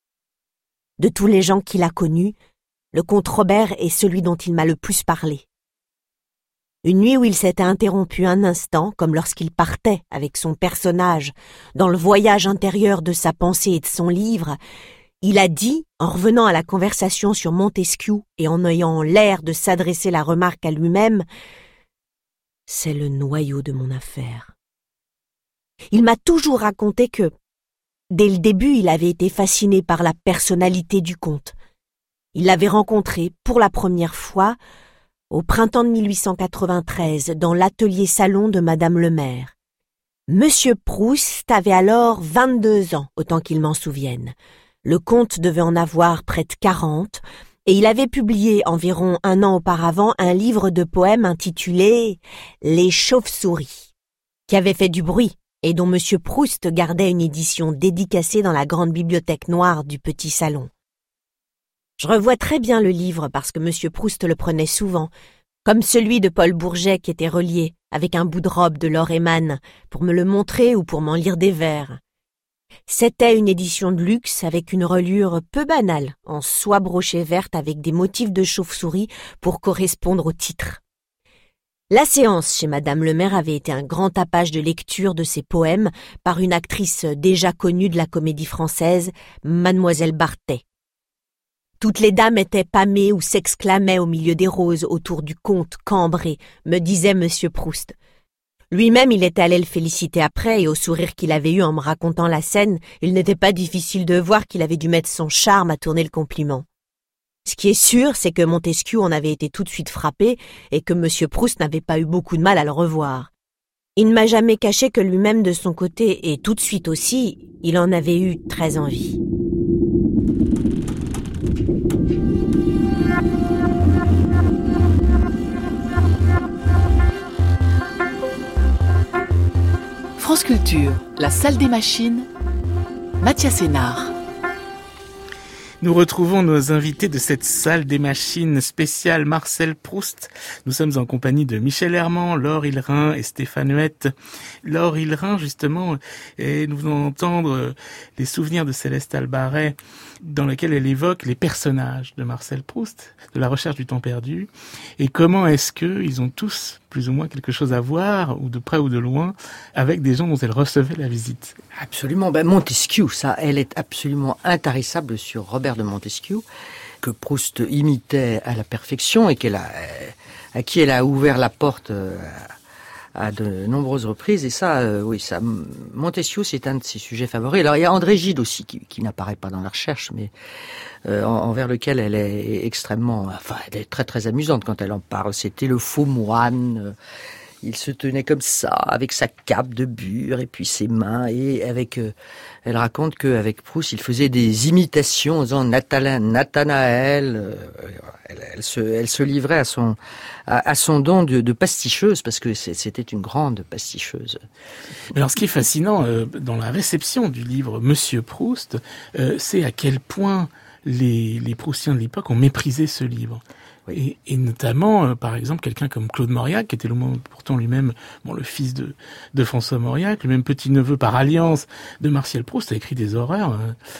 [SPEAKER 12] De tous les gens qu'il a connus, le comte Robert est celui dont il m'a le plus parlé. Une nuit où il s'était interrompu un instant, comme lorsqu'il partait avec son personnage dans le voyage intérieur de sa pensée et de son livre, il a dit, en revenant à la conversation sur Montesquiou et en ayant l'air de s'adresser la remarque à lui-même, « C'est le noyau de mon affaire. » Il m'a toujours raconté que, dès le début, il avait été fasciné par la personnalité du comte. Il l'avait rencontré pour la première fois au printemps de 1893 dans l'atelier salon de Madame le maire. Monsieur Proust avait alors 22 ans, autant qu'il m'en souvienne. Le comte devait en avoir près de 40 et il avait publié environ un an auparavant un livre de poèmes intitulé « Les chauves-souris » qui avait fait du bruit et dont Monsieur Proust gardait une édition dédicacée dans la grande bibliothèque noire du petit salon. Je revois très bien le livre parce que Monsieur Proust le prenait souvent, comme celui de Paul Bourget qui était relié avec un bout de robe de Laure Eyman pour me le montrer ou pour m'en lire des vers. C'était une édition de luxe avec une reliure peu banale, en soie brochée verte avec des motifs de chauve-souris pour correspondre au titre. La séance chez Madame le maire avait été un grand tapage de lecture de ses poèmes par une actrice déjà connue de la comédie française, Mademoiselle Bartet. Toutes les dames étaient pâmées ou s'exclamaient au milieu des roses autour du comte cambré, me disait Monsieur Proust. Lui-même, il était allé le féliciter après, et au sourire qu'il avait eu en me racontant la scène, il n'était pas difficile de voir qu'il avait dû mettre son charme à tourner le compliment. Ce qui est sûr, c'est que Montesquiou en avait été tout de suite frappé, et que Monsieur Proust n'avait pas eu beaucoup de mal à le revoir. Il ne m'a jamais caché que lui-même de son côté, et tout de suite aussi, il en avait eu très envie.
[SPEAKER 3] France Culture, la salle des machines, Mathias Sénard.
[SPEAKER 4] Nous retrouvons nos invités de cette salle des machines spéciale Marcel Proust. Nous sommes en compagnie de Michel Herman, Laure Hillerin et Stéphane Huette. Laure Hillerin, justement, et nous venons d'entendre les souvenirs de Céleste Albaret, dans lesquels elle évoque les personnages de Marcel Proust, de la recherche du temps perdu, et comment est-ce qu'ils ont tous plus ou moins quelque chose à voir, ou de près ou de loin, avec des gens dont elle recevait la visite.
[SPEAKER 8] Absolument. Montesquiou, ça, elle est absolument intarissable sur Robert de Montesquiou, que Proust imitait à la perfection et à qui elle a ouvert la porte à de nombreuses reprises. Et ça, Montesquieu, c'est un de ses sujets favoris. Alors, il y a André Gide aussi, qui n'apparaît pas dans la recherche, mais envers lequel elle est extrêmement... Enfin, elle est très très amusante quand elle en parle. C'était le faux moine... Il se tenait comme ça, avec sa cape de bure et puis ses mains. Et elle raconte qu'avec Proust, il faisait des imitations en disant Nathanaël. Elle se livrait à son don de pasticheuse, parce que c'était une grande pasticheuse.
[SPEAKER 4] Alors, ce qui est fascinant dans la réception du livre Monsieur Proust, c'est à quel point les Proustiens de l'époque ont méprisé ce livre. Oui. Et notamment, par exemple, quelqu'un comme Claude Mauriac, qui était pourtant lui-même le fils de François Mauriac, le même petit-neveu par alliance de Marcel Proust, a écrit des horreurs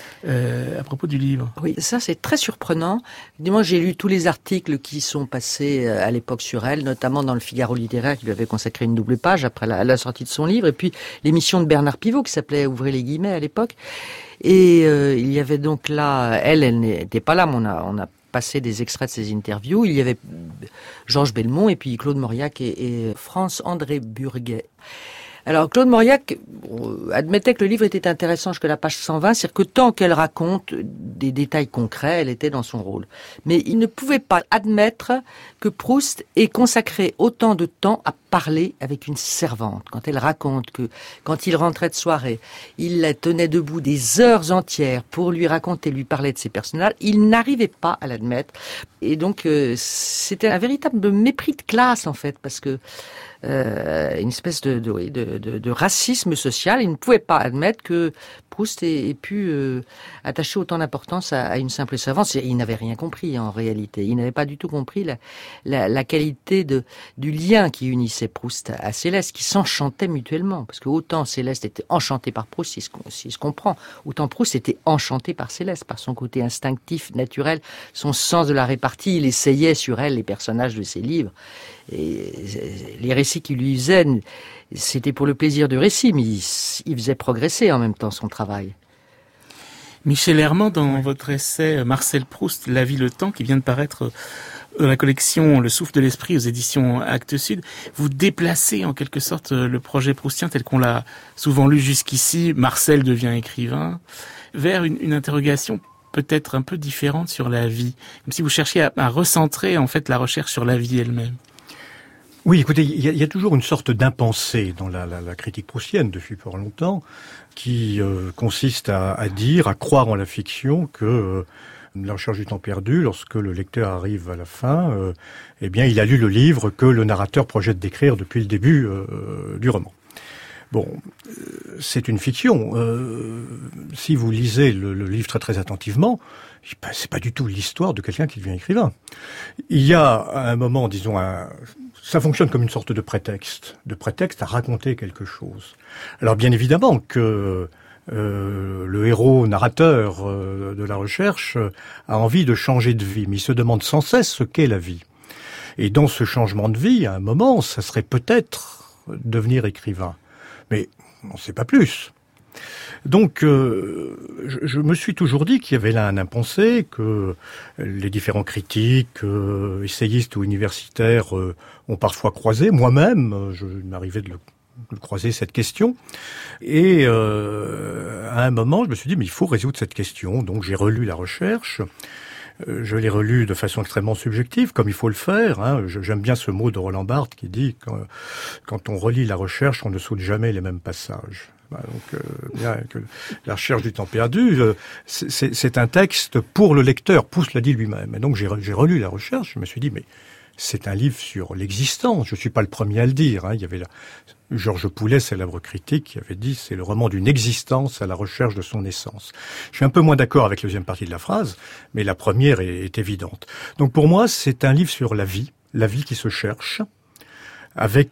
[SPEAKER 4] à propos du livre.
[SPEAKER 8] Oui, ça c'est très surprenant. Moi, j'ai lu tous les articles qui sont passés à l'époque sur elle, notamment dans le Figaro littéraire, qui lui avait consacré une double page après la sortie de son livre, et puis l'émission de Bernard Pivot, qui s'appelait Ouvrez les guillemets à l'époque. Et il y avait donc là, elle n'était pas là, mais on a passé des extraits de ses interviews. Il y avait Georges Belmont et puis Claude Mauriac et France-André Burguet. Alors, Claude Mauriac admettait que le livre était intéressant jusqu'à la page 120, c'est-à-dire que tant qu'elle raconte des détails concrets, elle était dans son rôle. Mais il ne pouvait pas admettre que Proust ait consacré autant de temps à parler avec une servante. Quand elle raconte que, quand il rentrait de soirée, il la tenait debout des heures entières pour lui raconter, lui parler de ses personnages, il n'arrivait pas à l'admettre. Et donc, c'était un véritable mépris de classe, en fait, parce que une espèce de racisme social. Il ne pouvait pas admettre que Proust ait pu attacher autant d'importance à une simple servante. Il n'avait rien compris en réalité. Il n'avait pas du tout compris la qualité du lien qui unissait Proust à Céleste, qui s'enchantaient mutuellement. Parce que autant Céleste était enchantée par Proust, si se comprend, autant Proust était enchanté par Céleste, par son côté instinctif, naturel, son sens de la répartie. Il essayait sur elle les personnages de ses livres. Et les récits qu'il lui faisait, c'était pour le plaisir du récit, mais il faisait progresser en même temps son travail.
[SPEAKER 4] Michel Herman, dans votre essai Marcel Proust, La vie, le temps, qui vient de paraître dans la collection Le souffle de l'esprit aux éditions Actes Sud, vous déplacez en quelque sorte le projet proustien tel qu'on l'a souvent lu jusqu'ici, Marcel devient écrivain, vers une interrogation peut-être un peu différente sur la vie, comme si vous cherchiez à recentrer en fait la recherche sur la vie elle-même.
[SPEAKER 9] Oui, écoutez, il y a toujours une sorte d'impensé dans la critique proustienne depuis fort longtemps, qui consiste à croire en la fiction que La recherche du temps perdu, lorsque le lecteur arrive à la fin, eh bien, il a lu le livre que le narrateur projette d'écrire depuis le début du roman. Bon, c'est une fiction. Si vous lisez le livre très très attentivement, c'est pas du tout l'histoire de quelqu'un qui devient écrivain. Il y a un moment, disons, ça fonctionne comme une sorte de prétexte à raconter quelque chose. Alors bien évidemment que le héros narrateur de la recherche a envie de changer de vie, mais il se demande sans cesse ce qu'est la vie. Et dans ce changement de vie, à un moment, ça serait peut-être devenir écrivain. Mais on ne sait pas plus. Donc, je me suis toujours dit qu'il y avait là un impensé, que les différents critiques, essayistes ou universitaires ont parfois croisé. Moi-même, je m'arrivais de croiser cette question. Et à un moment, je me suis dit, mais il faut résoudre cette question. Donc, j'ai relu la recherche. Je l'ai relu de façon extrêmement subjective, comme il faut le faire. Hein. J'aime bien ce mot de Roland Barthes qui dit quand on relit la recherche, on ne saute jamais les mêmes passages. Donc, bien que la recherche du temps perdu, c'est un texte pour le lecteur. Proust l'a dit lui-même. Et donc j'ai relu la recherche. Je me suis dit, mais c'est un livre sur l'existence. Je suis pas le premier à le dire. Hein. Il y avait Georges Poulet, célèbre critique, qui avait dit c'est le roman d'une existence à la recherche de son essence. Je suis un peu moins d'accord avec la deuxième partie de la phrase, mais la première est évidente. Donc pour moi, c'est un livre sur la vie qui se cherche, avec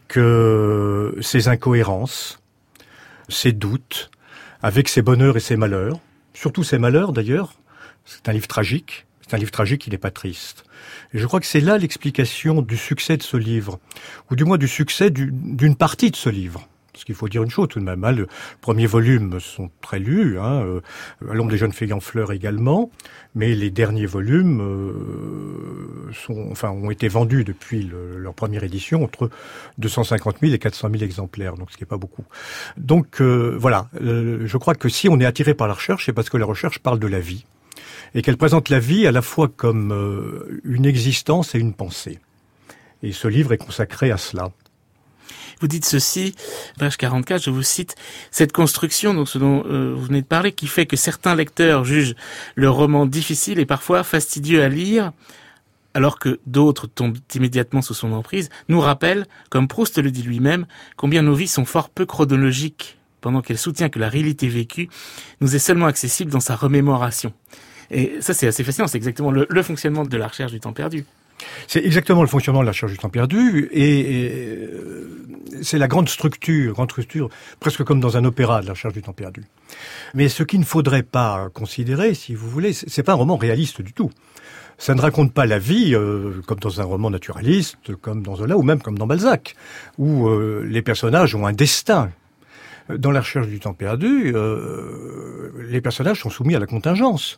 [SPEAKER 9] ses incohérences, ses doutes, avec ses bonheurs et ses malheurs, surtout ses malheurs d'ailleurs. C'est un livre tragique. C'est un livre tragique, il n'est pas triste. Et je crois que c'est là l'explication du succès de ce livre, ou du moins du succès d'une partie de ce livre. Parce qu'il faut dire une chose tout de même, hein, le premier volume sont très lus, À l'ombre des jeunes filles en fleurs également, mais les derniers volumes ont été vendus depuis leur première édition entre 250 000 et 400 000 exemplaires, donc ce qui n'est pas beaucoup. Donc voilà, je crois que si on est attiré par la recherche, c'est parce que la recherche parle de la vie et qu'elle présente la vie à la fois comme une existence et une pensée. Et ce livre est consacré à cela.
[SPEAKER 4] Vous dites ceci, page 44, je vous cite, cette construction, donc ce dont vous venez de parler, qui fait que certains lecteurs jugent le roman difficile et parfois fastidieux à lire, alors que d'autres tombent immédiatement sous son emprise, nous rappelle, comme Proust le dit lui-même, combien nos vies sont fort peu chronologiques, pendant qu'elle soutient que la réalité vécue nous est seulement accessible dans sa remémoration. Et ça, c'est assez fascinant, c'est exactement le fonctionnement de la recherche du temps perdu.
[SPEAKER 9] C'est exactement le fonctionnement de la recherche du temps perdu, et c'est la grande structure, presque comme dans un opéra de la recherche du temps perdu. Mais ce qu'il ne faudrait pas considérer, si vous voulez, c'est pas un roman réaliste du tout. Ça ne raconte pas la vie comme dans un roman naturaliste, comme dans Zola, ou même comme dans Balzac, où les personnages ont un destin. Dans la recherche du temps perdu, les personnages sont soumis à la contingence.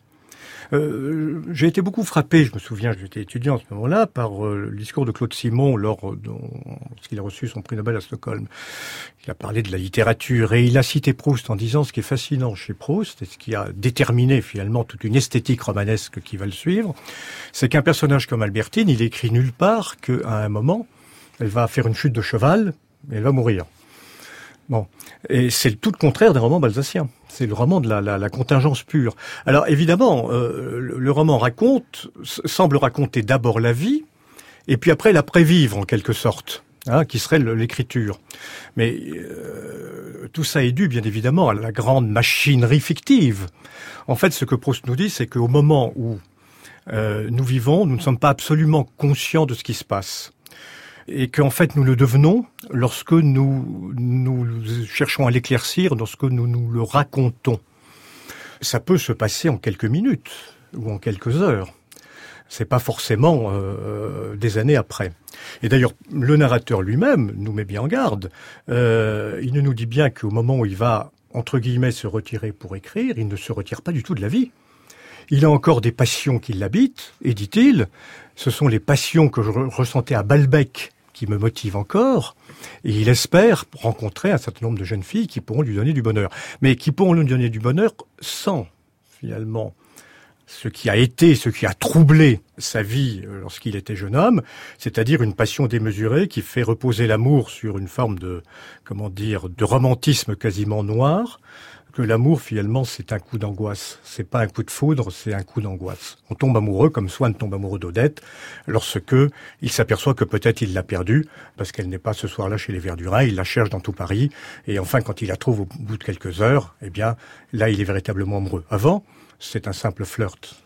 [SPEAKER 9] J'ai été beaucoup frappé, je me souviens, j'étais étudiant à ce moment-là, par le discours de Claude Simon lorsqu'il a reçu son prix Nobel à Stockholm. Il a parlé de la littérature et il a cité Proust en disant ce qui est fascinant chez Proust et ce qui a déterminé finalement toute une esthétique romanesque qui va le suivre, c'est qu'un personnage comme Albertine, il écrit nulle part qu'à un moment, elle va faire une chute de cheval et elle va mourir. Bon, et c'est tout le contraire des romans balzaciens. C'est le roman de la contingence pure. Alors évidemment, le roman semble raconter d'abord la vie, et puis après l'après-vivre en quelque sorte, qui serait l'écriture. Mais tout ça est dû bien évidemment à la grande machinerie fictive. En fait, ce que Proust nous dit, c'est qu'au moment où nous vivons, nous ne sommes pas absolument conscients de ce qui se passe. Et qu'en fait nous le devenons lorsque nous cherchons à l'éclaircir, lorsque nous le racontons. Ça peut se passer en quelques minutes ou en quelques heures. C'est pas forcément des années après. Et d'ailleurs, le narrateur lui-même nous met bien en garde. Il nous dit bien qu'au moment où il va, entre guillemets, se retirer pour écrire, il ne se retire pas du tout de la vie. Il a encore des passions qui l'habitent, et dit-il, ce sont les passions que je ressentais à Balbec qui me motivent encore, et il espère rencontrer un certain nombre de jeunes filles qui pourront lui donner du bonheur. Mais qui pourront lui donner du bonheur sans, finalement, ce qui a troublé sa vie lorsqu'il était jeune homme, c'est-à-dire une passion démesurée qui fait reposer l'amour sur une forme de romantisme quasiment noir, que l'amour, finalement, c'est un coup d'angoisse. C'est pas un coup de foudre, c'est un coup d'angoisse. On tombe amoureux, comme Swann tombe amoureux d'Odette, lorsque il s'aperçoit que peut-être il l'a perdue, parce qu'elle n'est pas ce soir-là chez les Verdurins, il la cherche dans tout Paris, et enfin, quand il la trouve au bout de quelques heures, eh bien, là, il est véritablement amoureux. Avant, c'est un simple flirt.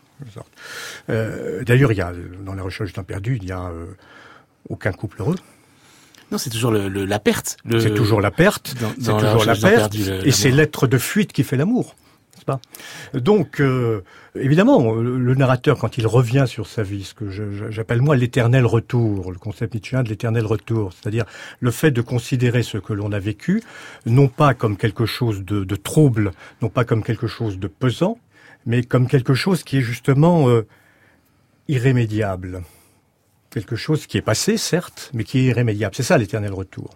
[SPEAKER 9] D'ailleurs, dans la recherche du temps perdu, il n'y a aucun couple heureux.
[SPEAKER 4] Non, c'est toujours la perte.
[SPEAKER 9] C'est toujours la perte. C'est toujours la perte. Et c'est l'être de fuite qui fait l'amour. N'est-ce pas? Donc, évidemment, le narrateur, quand il revient sur sa vie, ce que j'appelle moi l'éternel retour, le concept nietzschéen de l'éternel retour, c'est-à-dire le fait de considérer ce que l'on a vécu, non pas comme quelque chose de trouble, non pas comme quelque chose de pesant, mais comme quelque chose qui est justement irrémédiable. Quelque chose qui est passé, certes, mais qui est irrémédiable. C'est ça l'éternel retour.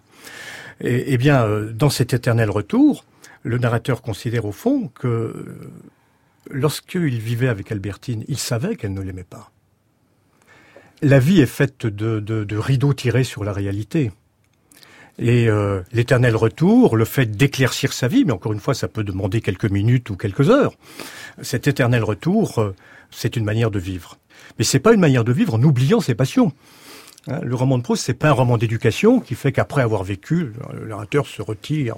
[SPEAKER 9] Et bien, dans cet éternel retour, le narrateur considère au fond que lorsqu'il vivait avec Albertine, il savait qu'elle ne l'aimait pas. La vie est faite de rideaux tirés sur la réalité. Et l'éternel retour, le fait d'éclaircir sa vie, mais encore une fois, ça peut demander quelques minutes ou quelques heures. Cet éternel retour, c'est une manière de vivre. Mais c'est pas une manière de vivre en oubliant ses passions. Le roman de Proust, c'est pas un roman d'éducation qui fait qu'après avoir vécu, le narrateur se retire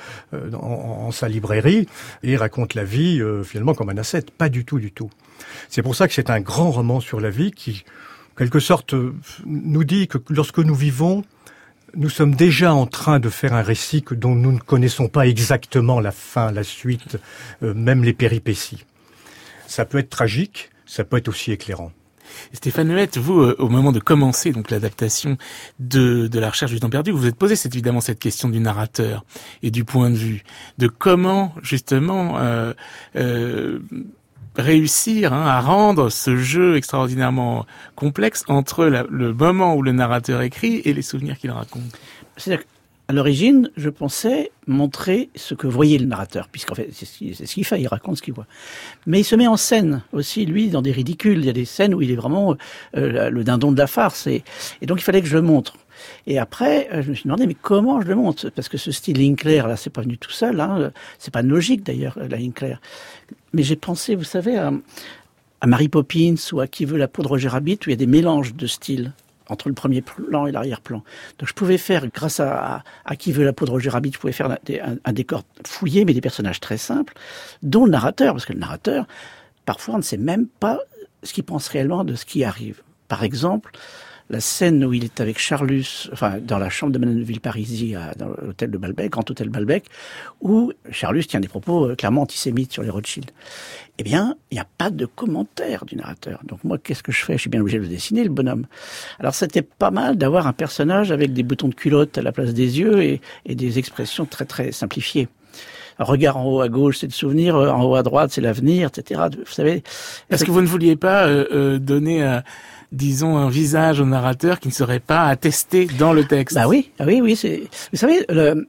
[SPEAKER 9] en sa librairie et raconte la vie finalement comme un ascète. Pas du tout, du tout. C'est pour ça que c'est un grand roman sur la vie qui, en quelque sorte, nous dit que lorsque nous vivons, nous sommes déjà en train de faire un récit dont nous ne connaissons pas exactement la fin, la suite, même les péripéties. Ça peut être tragique, ça peut être aussi éclairant.
[SPEAKER 4] Stéphane Lemaitre, vous, au moment de commencer donc l'adaptation de la recherche du temps perdu, vous vous êtes posé évidemment cette question du narrateur et du point de vue, de comment justement réussir à rendre ce jeu extraordinairement complexe entre le moment où le narrateur écrit et les souvenirs qu'il raconte.
[SPEAKER 1] C'est-à-dire qu'à l'origine, je pensais montrer ce que voyait le narrateur, puisqu'en fait, c'est ce qu'il fait, il raconte ce qu'il voit. Mais il se met en scène aussi, lui, dans des ridicules. Il y a des scènes où il est vraiment le dindon de la farce. Et donc, il fallait que je le montre. Et après, je me suis demandé, mais comment je le montre? Parce que ce style Linkler, là, c'est pas venu tout seul, c'est pas logique d'ailleurs, la Linkler. Mais j'ai pensé, vous savez, à Mary Poppins ou à Qui veut la peau de Roger Rabbit, où il y a des mélanges de styles entre le premier plan et l'arrière-plan. Donc je pouvais faire, grâce à Qui veut la peau de Roger Rabbit, je pouvais faire un décor fouillé, mais des personnages très simples, dont le narrateur, parce que le narrateur, parfois, on ne sait même pas ce qu'il pense réellement de ce qui arrive. Par exemple, la scène où il est avec Charlus, enfin, dans la chambre de Madame de Villeparisis, dans l'hôtel de Balbec, Grand Hôtel Balbec, où Charlus tient des propos clairement antisémites sur les Rothschild. Eh bien, il n'y a pas de commentaire du narrateur. Donc moi, qu'est-ce que je fais? Je suis bien obligé de le dessiner, le bonhomme. Alors c'était pas mal d'avoir un personnage avec des boutons de culotte à la place des yeux et des expressions très très simplifiées. Un regard en haut à gauche, c'est le souvenir, en haut à droite, c'est l'avenir, etc. Vous savez.
[SPEAKER 4] Est-ce que vous ne vouliez pas donner disons, un visage au narrateur qui ne serait pas attesté dans le texte?
[SPEAKER 1] Bah oui, oui. Vous savez,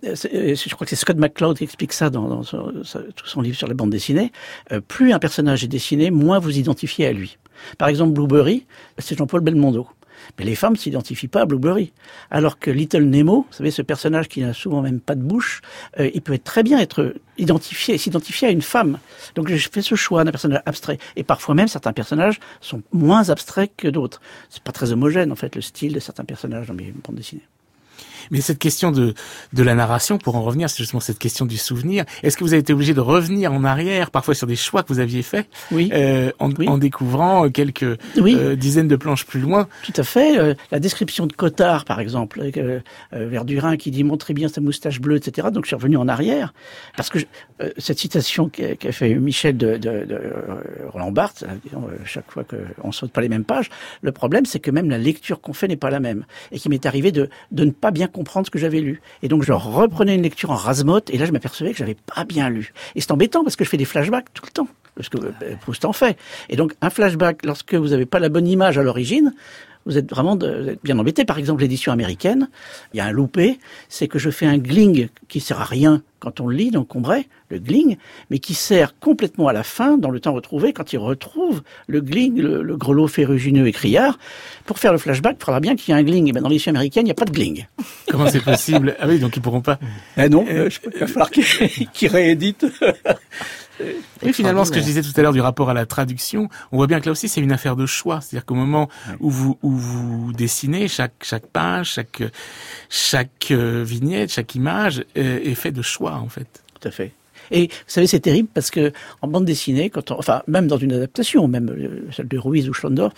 [SPEAKER 1] je crois que c'est Scott McCloud qui explique ça dans tout son livre sur la bande dessinée. Plus un personnage est dessiné, moins vous identifiez à lui. Par exemple, Blueberry, c'est Jean-Paul Belmondo. Mais les femmes s'identifient pas à Blueberry. Alors que Little Nemo, vous savez, ce personnage qui n'a souvent même pas de bouche, il peut très bien être s'identifier à une femme. Donc je fais ce choix d'un personnage abstrait. Et parfois même, certains personnages sont moins abstraits que d'autres. C'est pas très homogène, en fait, le style de certains personnages dans mes bandes dessinées.
[SPEAKER 4] Mais cette question de la narration, pour en revenir, c'est justement cette question du souvenir. Est-ce que vous avez été obligé de revenir en arrière, parfois sur des choix que vous aviez faits, en découvrant quelques dizaines de planches plus loin?
[SPEAKER 1] Tout à fait. La description de Cottard, par exemple, avec Verdurin qui dit « montrez bien sa moustache bleue », etc. Donc je suis revenu en arrière, parce que cette citation qu'a fait Michel de Roland Barthes, chaque fois qu'on ne saute pas les mêmes pages, le problème c'est que même la lecture qu'on fait n'est pas la même. Et qu'il m'est arrivé de ne pas bien comprendre ce que j'avais lu. Et donc, je reprenais une lecture en rase-motte, et là, je m'apercevais que j'avais pas bien lu. Et c'est embêtant, parce que je fais des flashbacks tout le temps. Parce que Proust en fait. Et donc, un flashback, lorsque vous n'avez pas la bonne image à l'origine, vous êtes bien embêté. Par exemple, l'édition américaine, il y a un loupé, c'est que je fais un gling qui sert à rien quand on le lit dans Combray, le gling, mais qui sert complètement à la fin, dans le temps retrouvé, quand il retrouve le gling, le grelot ferrugineux et criard. Pour faire le flashback, il faudra bien qu'il y ait un gling. Et bien dans l'édition américaine, il n'y a pas de gling.
[SPEAKER 4] Comment c'est possible? Ah oui, donc ils pourront pas.
[SPEAKER 1] Ah non, il va falloir qu'ils rééditent.
[SPEAKER 4] Oui, finalement, ce que je disais tout à l'heure du rapport à la traduction, on voit bien que là aussi, c'est une affaire de choix. C'est-à-dire qu'au moment où vous dessinez, chaque page, chaque vignette, chaque image est fait de choix, en fait.
[SPEAKER 1] Tout à fait. Et vous savez, c'est terrible parce que en bande dessinée, même dans une adaptation, même celle de Ruiz ou Schlondorf,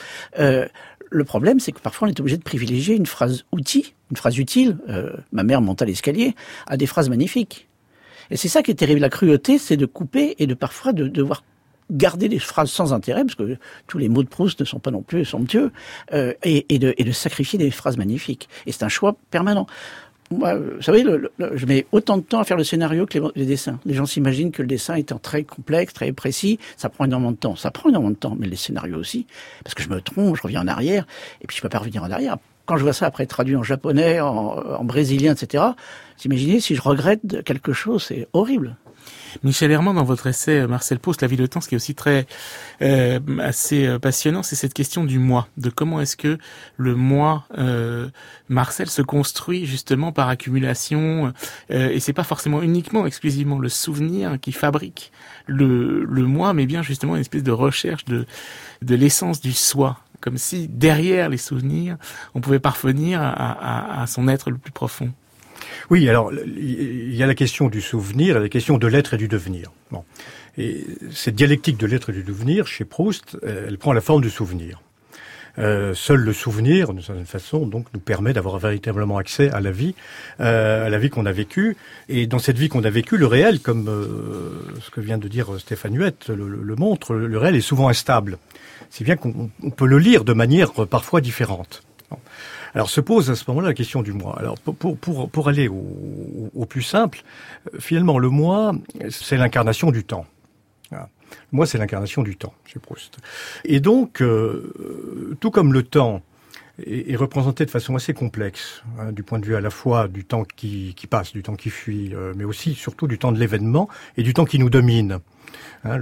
[SPEAKER 1] le problème, c'est que parfois on est obligé de privilégier une phrase outil, une phrase utile. Ma mère monte à l'escalier, à des phrases magnifiques. Et c'est ça qui est terrible. La cruauté, c'est de couper et de parfois de devoir garder des phrases sans intérêt, parce que tous les mots de Proust ne sont pas non plus somptueux, et de sacrifier des phrases magnifiques. Et c'est un choix permanent. Moi, vous savez, je mets autant de temps à faire le scénario que les dessins. Les gens s'imaginent que le dessin étant très complexe, très précis, ça prend énormément de temps. Ça prend énormément de temps, mais les scénarios aussi. Parce que je me trompe, je reviens en arrière, et puis je peux pas revenir en arrière. Quand je vois ça après traduit en japonais, en brésilien, etc., vous imaginez si je regrette quelque chose, c'est horrible.
[SPEAKER 4] Michel Herman, dans votre essai Marcel Proust, La vie de temps, ce qui est aussi assez passionnant, c'est cette question du moi, de comment est-ce que le moi Marcel se construit justement par accumulation, et c'est pas forcément uniquement, exclusivement le souvenir qui fabrique le moi, mais bien justement une espèce de recherche de l'essence du soi, comme si derrière les souvenirs, on pouvait parvenir à son être le plus profond.
[SPEAKER 9] Oui, alors il y a la question du souvenir, la question de l'être et du devenir. Bon. Et cette dialectique de l'être et du devenir, chez Proust, elle prend la forme du souvenir. Seul le souvenir, d'une certaine façon, donc, nous permet d'avoir véritablement accès à la vie qu'on a vécue. Et dans cette vie qu'on a vécue, le réel, comme ce que vient de dire Stéphane Huette le montre, le réel est souvent instable. Si bien qu'on peut le lire de manière parfois différente. Bon. Alors se pose à ce moment-là la question du moi. Alors pour aller au plus simple, finalement le moi, c'est l'incarnation du temps. Voilà. Moi, c'est l'incarnation du temps chez Proust. Et donc, tout comme le temps est représenté de façon assez complexe, hein, du point de vue à la fois du temps qui passe, du temps qui fuit, mais aussi surtout du temps de l'événement et du temps qui nous domine. Hein,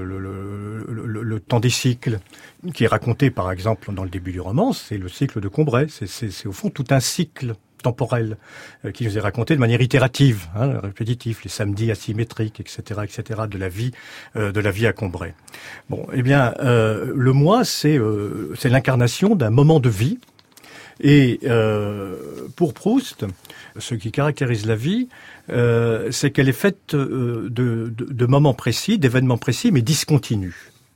[SPEAKER 9] le temps des cycles, qui est raconté par exemple dans le début du roman, c'est le cycle de Combray. C'est au fond tout un cycle temporel qui nous est raconté de manière itérative, hein, répétitif, les samedis asymétriques, etc., de la vie à Combray. Bon, eh bien, le moi, c'est l'incarnation d'un moment de vie. Et pour Proust, ce qui caractérise la vie, c'est qu'elle est faite de moments précis, d'événements précis, mais discontinus.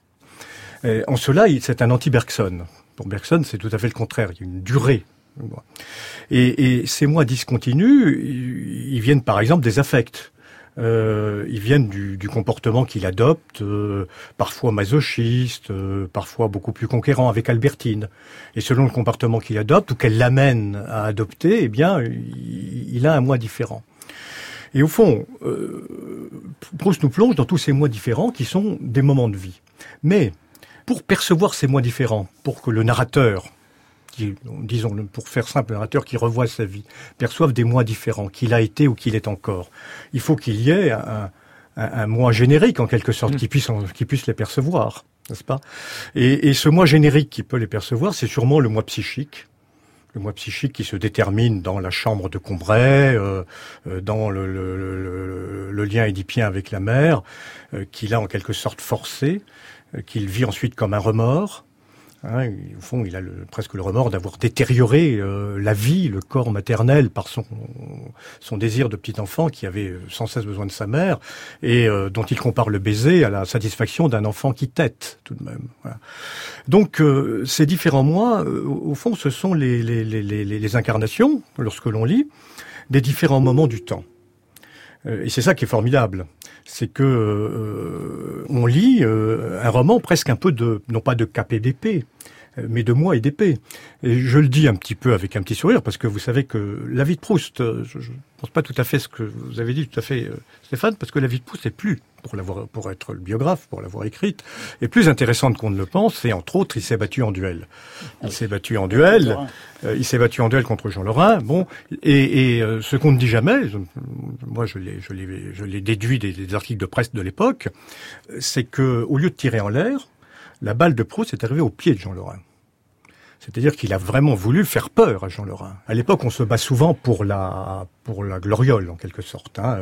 [SPEAKER 9] En cela, c'est un anti-Bergson. Pour Bergson, c'est tout à fait le contraire. Il y a une durée. Et ces mois discontinus, ils viennent par exemple des affects. Ils viennent du comportement qu'il adopte, parfois masochiste, parfois beaucoup plus conquérant avec Albertine. Et selon le comportement qu'il adopte ou qu'elle l'amène à adopter, eh bien, il a un moi différent. Et au fond, Proust nous plonge dans tous ces mois différents qui sont des moments de vie. Mais pour percevoir ces mois différents, pour que le narrateur, disons, pour faire simple, le narrateur qui revoit sa vie, perçoive des mois différents, qu'il a été ou qu'il est encore. Il faut qu'il y ait un moi générique, en quelque sorte, qui puisse les percevoir, n'est-ce pas? Et ce moi générique qui peut les percevoir, c'est sûrement le moi psychique. Le moi psychique qui se détermine dans la chambre de Combray, dans le lien édipien avec la mère, qu'il a en quelque sorte forcé, qu'il vit ensuite comme un remords. Hein, au fond, il a presque le remords d'avoir détérioré la vie, le corps maternel par son désir de petit enfant qui avait sans cesse besoin de sa mère et dont il compare le baiser à la satisfaction d'un enfant qui tète tout de même. Voilà. Donc ces différents mois, au fond, ce sont les incarnations, lorsque l'on lit, des différents moments du temps. Et c'est ça qui est formidable, c'est que on lit un roman presque un peu non pas de cap et d'épée, mais de moi et d'épée. Et je le dis un petit peu avec un petit sourire, parce que vous savez que la vie de Proust, je ne pense pas tout à fait ce que vous avez dit tout à fait, Stéphane, parce que la vie de Proust est plus, pour être le biographe, pour l'avoir écrite, est plus intéressante qu'on ne le pense, et entre autres, il s'est battu en duel. Il s'est battu en duel contre Jean Lorrain, bon, et ce qu'on ne dit jamais, moi je l'ai déduit des articles de presse de l'époque, c'est que au lieu de tirer en l'air, la balle de Proust est arrivée au pied de Jean Lorrain. C'est-à-dire qu'il a vraiment voulu faire peur à Jean Lorrain. À l'époque, on se bat souvent pour la gloriole, en quelque sorte. Hein.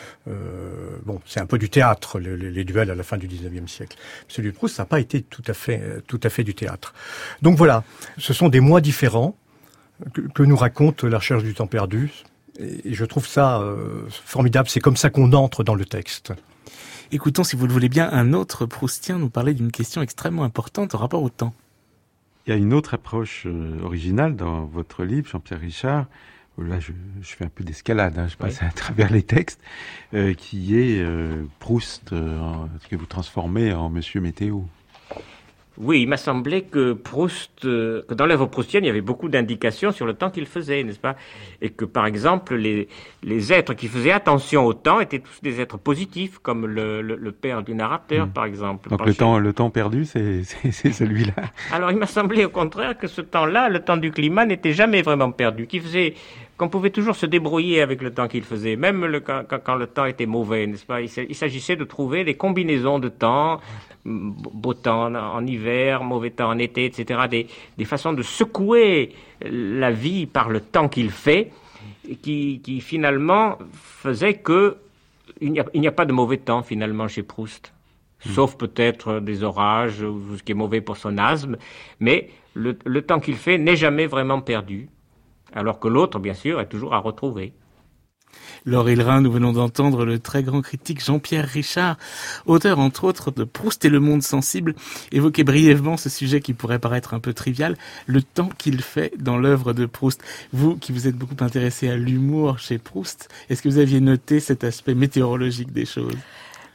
[SPEAKER 9] Bon, c'est un peu du théâtre, les duels à la fin du XIXe siècle. Celui de Proust, ça n'a pas été tout à fait du théâtre. Donc voilà, ce sont des mois différents que nous raconte La recherche du temps perdu. Et je trouve ça formidable. C'est comme ça qu'on entre dans le texte.
[SPEAKER 4] Écoutons, si vous le voulez bien, un autre Proustien nous parler d'une question extrêmement importante en rapport au temps.
[SPEAKER 13] Il y a une autre approche originale dans votre livre, Jean-Pierre Richard. Là, je fais un peu d'escalade, hein, je passe à travers les textes, qui est Proust, que vous transformez en Monsieur Météo.
[SPEAKER 14] Oui, il m'a semblé que que dans l'œuvre proustienne, il y avait beaucoup d'indications sur le temps qu'il faisait, n'est-ce pas? Et que, par exemple, les êtres qui faisaient attention au temps étaient tous des êtres positifs, comme le père du narrateur, par exemple.
[SPEAKER 13] Donc le temps perdu, c'est celui-là.
[SPEAKER 14] Alors, il m'a semblé, au contraire, que ce temps-là, le temps du climat, n'était jamais vraiment perdu, qu'on pouvait toujours se débrouiller avec le temps qu'il faisait, même quand le temps était mauvais, n'est-ce pas? Il s'agissait de trouver des combinaisons de temps, beau temps en hiver, mauvais temps en été, etc., des façons de secouer la vie par le temps qu'il fait, qui finalement faisait que il n'y a pas de mauvais temps finalement chez Proust, sauf peut-être des orages, ou ce qui est mauvais pour son asthme, mais le temps qu'il fait n'est jamais vraiment perdu, alors que l'autre, bien sûr, est toujours à retrouver.
[SPEAKER 4] Laure Hillerin, nous venons d'entendre le très grand critique Jean-Pierre Richard, auteur entre autres de Proust et le monde sensible, évoquer brièvement ce sujet qui pourrait paraître un peu trivial, le temps qu'il fait dans l'œuvre de Proust. Vous, qui vous êtes beaucoup intéressé à l'humour chez Proust, est-ce que vous aviez noté cet aspect météorologique des choses ?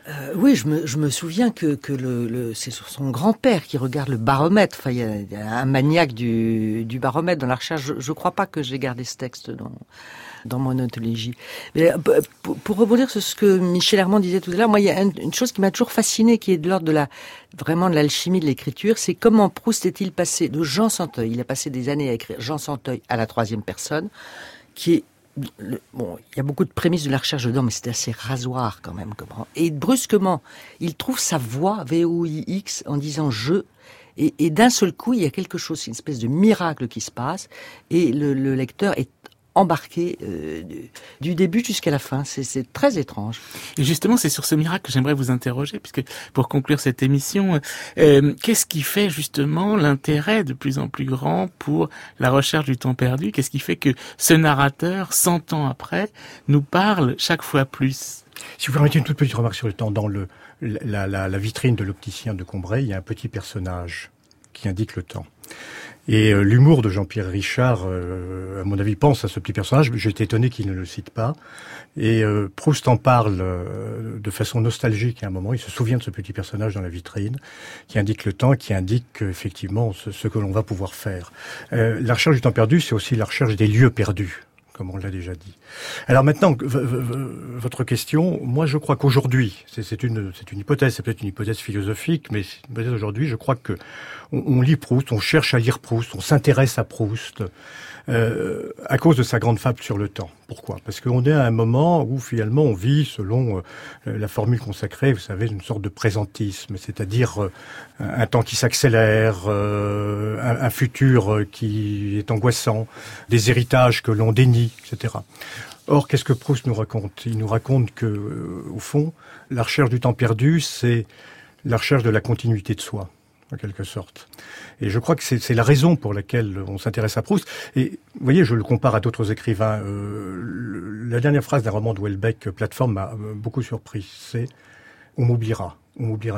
[SPEAKER 8] Oui, je me souviens que c'est son grand-père qui regarde le baromètre. Enfin, il y a un maniaque du baromètre dans la recherche. Je crois pas que j'ai gardé ce texte dans mon anthologie. Mais pour rebondir sur ce que Michel Herman disait tout à l'heure, moi, il y a une chose qui m'a toujours fascinée, qui est de l'ordre de l'alchimie de l'écriture, c'est comment Proust est-il passé de Jean Santeuil. Il a passé des années à écrire Jean Santeuil à la troisième personne, qui est il y a beaucoup de prémices de la recherche dedans, mais c'est assez rasoir quand même. Et brusquement, il trouve sa voix, VOIX, en disant « je ». Et d'un seul coup, il y a quelque chose, c'est une espèce de miracle qui se passe, et le lecteur est embarqué du début jusqu'à la fin. C'est très étrange.
[SPEAKER 4] Et justement, c'est sur ce miracle que j'aimerais vous interroger, puisque pour conclure cette émission, qu'est-ce qui fait justement l'intérêt de plus en plus grand pour la recherche du temps perdu? Qu'est-ce qui fait que ce narrateur, 100 ans après, nous parle chaque fois plus?
[SPEAKER 9] Si vous permettez une toute petite remarque sur le temps, dans la vitrine de l'opticien de Combray, il y a un petit personnage qui indique le temps. Et l'humour de Jean-Pierre Richard, à mon avis, pense à ce petit personnage. J'étais étonné qu'il ne le cite pas. Et Proust en parle de façon nostalgique à un moment. Il se souvient de ce petit personnage dans la vitrine, qui indique le temps, qui indique effectivement ce que l'on va pouvoir faire. La recherche du temps perdu, c'est aussi la recherche des lieux perdus, comme on l'a déjà dit. Alors maintenant, votre question, moi je crois qu'aujourd'hui, c'est une hypothèse, c'est peut-être une hypothèse philosophique, mais peut-être aujourd'hui, je crois que on lit Proust, on cherche à lire Proust, on s'intéresse à Proust, à cause de sa grande fable sur le temps. Pourquoi? Parce qu'on est à un moment où finalement on vit, selon la formule consacrée, vous savez, une sorte de présentisme, c'est-à-dire un temps qui s'accélère, un futur qui est angoissant, des héritages que l'on dénie, etc. Or, qu'est-ce que Proust nous raconte? Il nous raconte que, au fond, la recherche du temps perdu, c'est la recherche de la continuité de soi, en quelque sorte. Et je crois que c'est la raison pour laquelle on s'intéresse à Proust. Et vous voyez, je le compare à d'autres écrivains. La dernière phrase d'un roman de Houellebecq, Plateforme, m'a beaucoup surpris. C'est « on m'oubliera vite ».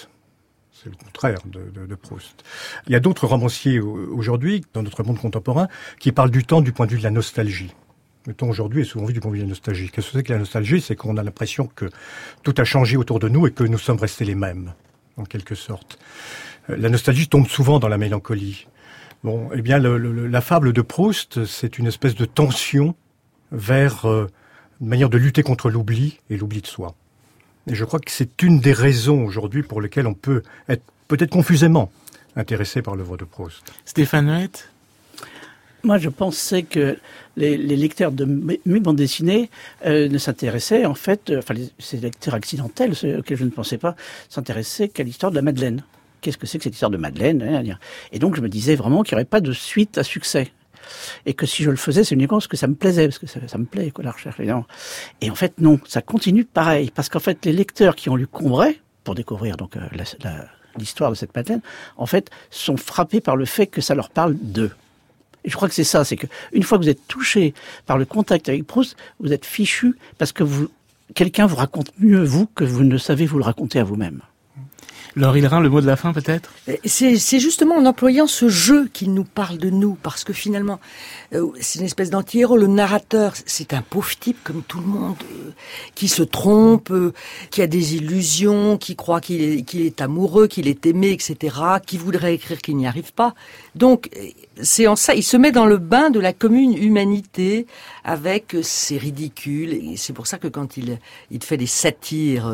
[SPEAKER 9] C'est le contraire de Proust. Il y a d'autres romanciers aujourd'hui, dans notre monde contemporain, qui parlent du temps du point de vue de la nostalgie. Le temps aujourd'hui est souvent vu du point de vue de la nostalgie. Qu'est-ce que c'est que la nostalgie? C'est qu'on a l'impression que tout a changé autour de nous et que nous sommes restés les mêmes, en quelque sorte. La nostalgie tombe souvent dans la mélancolie. Bon, eh bien, la fable de Proust, c'est une espèce de tension vers une manière de lutter contre l'oubli et l'oubli de soi. Et je crois que c'est une des raisons aujourd'hui pour lesquelles on peut être peut-être confusément intéressé par l'œuvre de Proust.
[SPEAKER 4] Stéphane Huette?
[SPEAKER 1] Moi, je pensais que les lecteurs de mes bandes dessinées ne s'intéressaient, en fait, ces lecteurs accidentels, ceux auxquels je ne pensais pas, s'intéressaient qu'à l'histoire de la Madeleine. Qu'est-ce que c'est que cette histoire de Madeleine? Et donc, je me disais vraiment qu'il n'y aurait pas de suite à succès. Et que si je le faisais, c'est uniquement parce que ça me plaisait, parce que ça me plaît, la recherche, évidemment. Et en fait, non, ça continue pareil. Parce qu'en fait, les lecteurs qui ont lu Combray, pour découvrir donc l'histoire de cette Madeleine, en fait, sont frappés par le fait que ça leur parle d'eux. Et je crois que c'est ça, c'est que une fois que vous êtes touché par le contact avec Proust, vous êtes fichu parce que quelqu'un vous raconte mieux vous que vous ne savez vous le raconter à vous-même.
[SPEAKER 4] Laure Hillerin, le mot de la fin peut-être?
[SPEAKER 8] C'est justement en employant ce jeu qu'il nous parle de nous, parce que finalement, c'est une espèce d'anti-héros. Le narrateur, c'est un pauvre type comme tout le monde, qui se trompe, qui a des illusions, qui croit qu'il est amoureux, qu'il est aimé, etc., qui voudrait écrire, qu'il n'y arrive pas. Donc, c'est en ça, il se met dans le bain de la commune humanité avec ses ridicules, et c'est pour ça que quand il fait des satires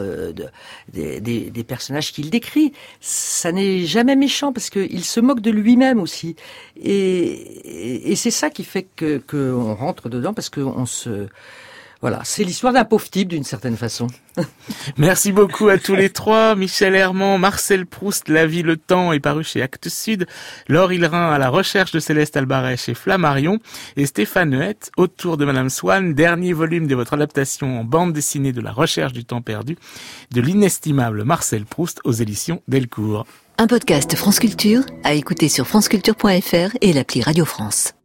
[SPEAKER 8] des personnages qu'il décrit, ça n'est jamais méchant parce qu'il se moque de lui-même aussi, et c'est ça qui fait que on rentre dedans parce que voilà, c'est l'histoire d'un pauvre type d'une certaine façon.
[SPEAKER 4] Merci beaucoup à tous les trois. Michel Herman, Marcel Proust, La vie, le temps est paru chez Actes Sud. Laure Hillerin, À la recherche de Céleste Albaret chez Flammarion. Et Stéphane Huette, Autour de Madame Swann, dernier volume de votre adaptation en bande dessinée de La recherche du temps perdu de l'inestimable Marcel Proust aux éditions Delcourt.
[SPEAKER 15] Un podcast France Culture à écouter sur franceculture.fr et l'appli Radio France.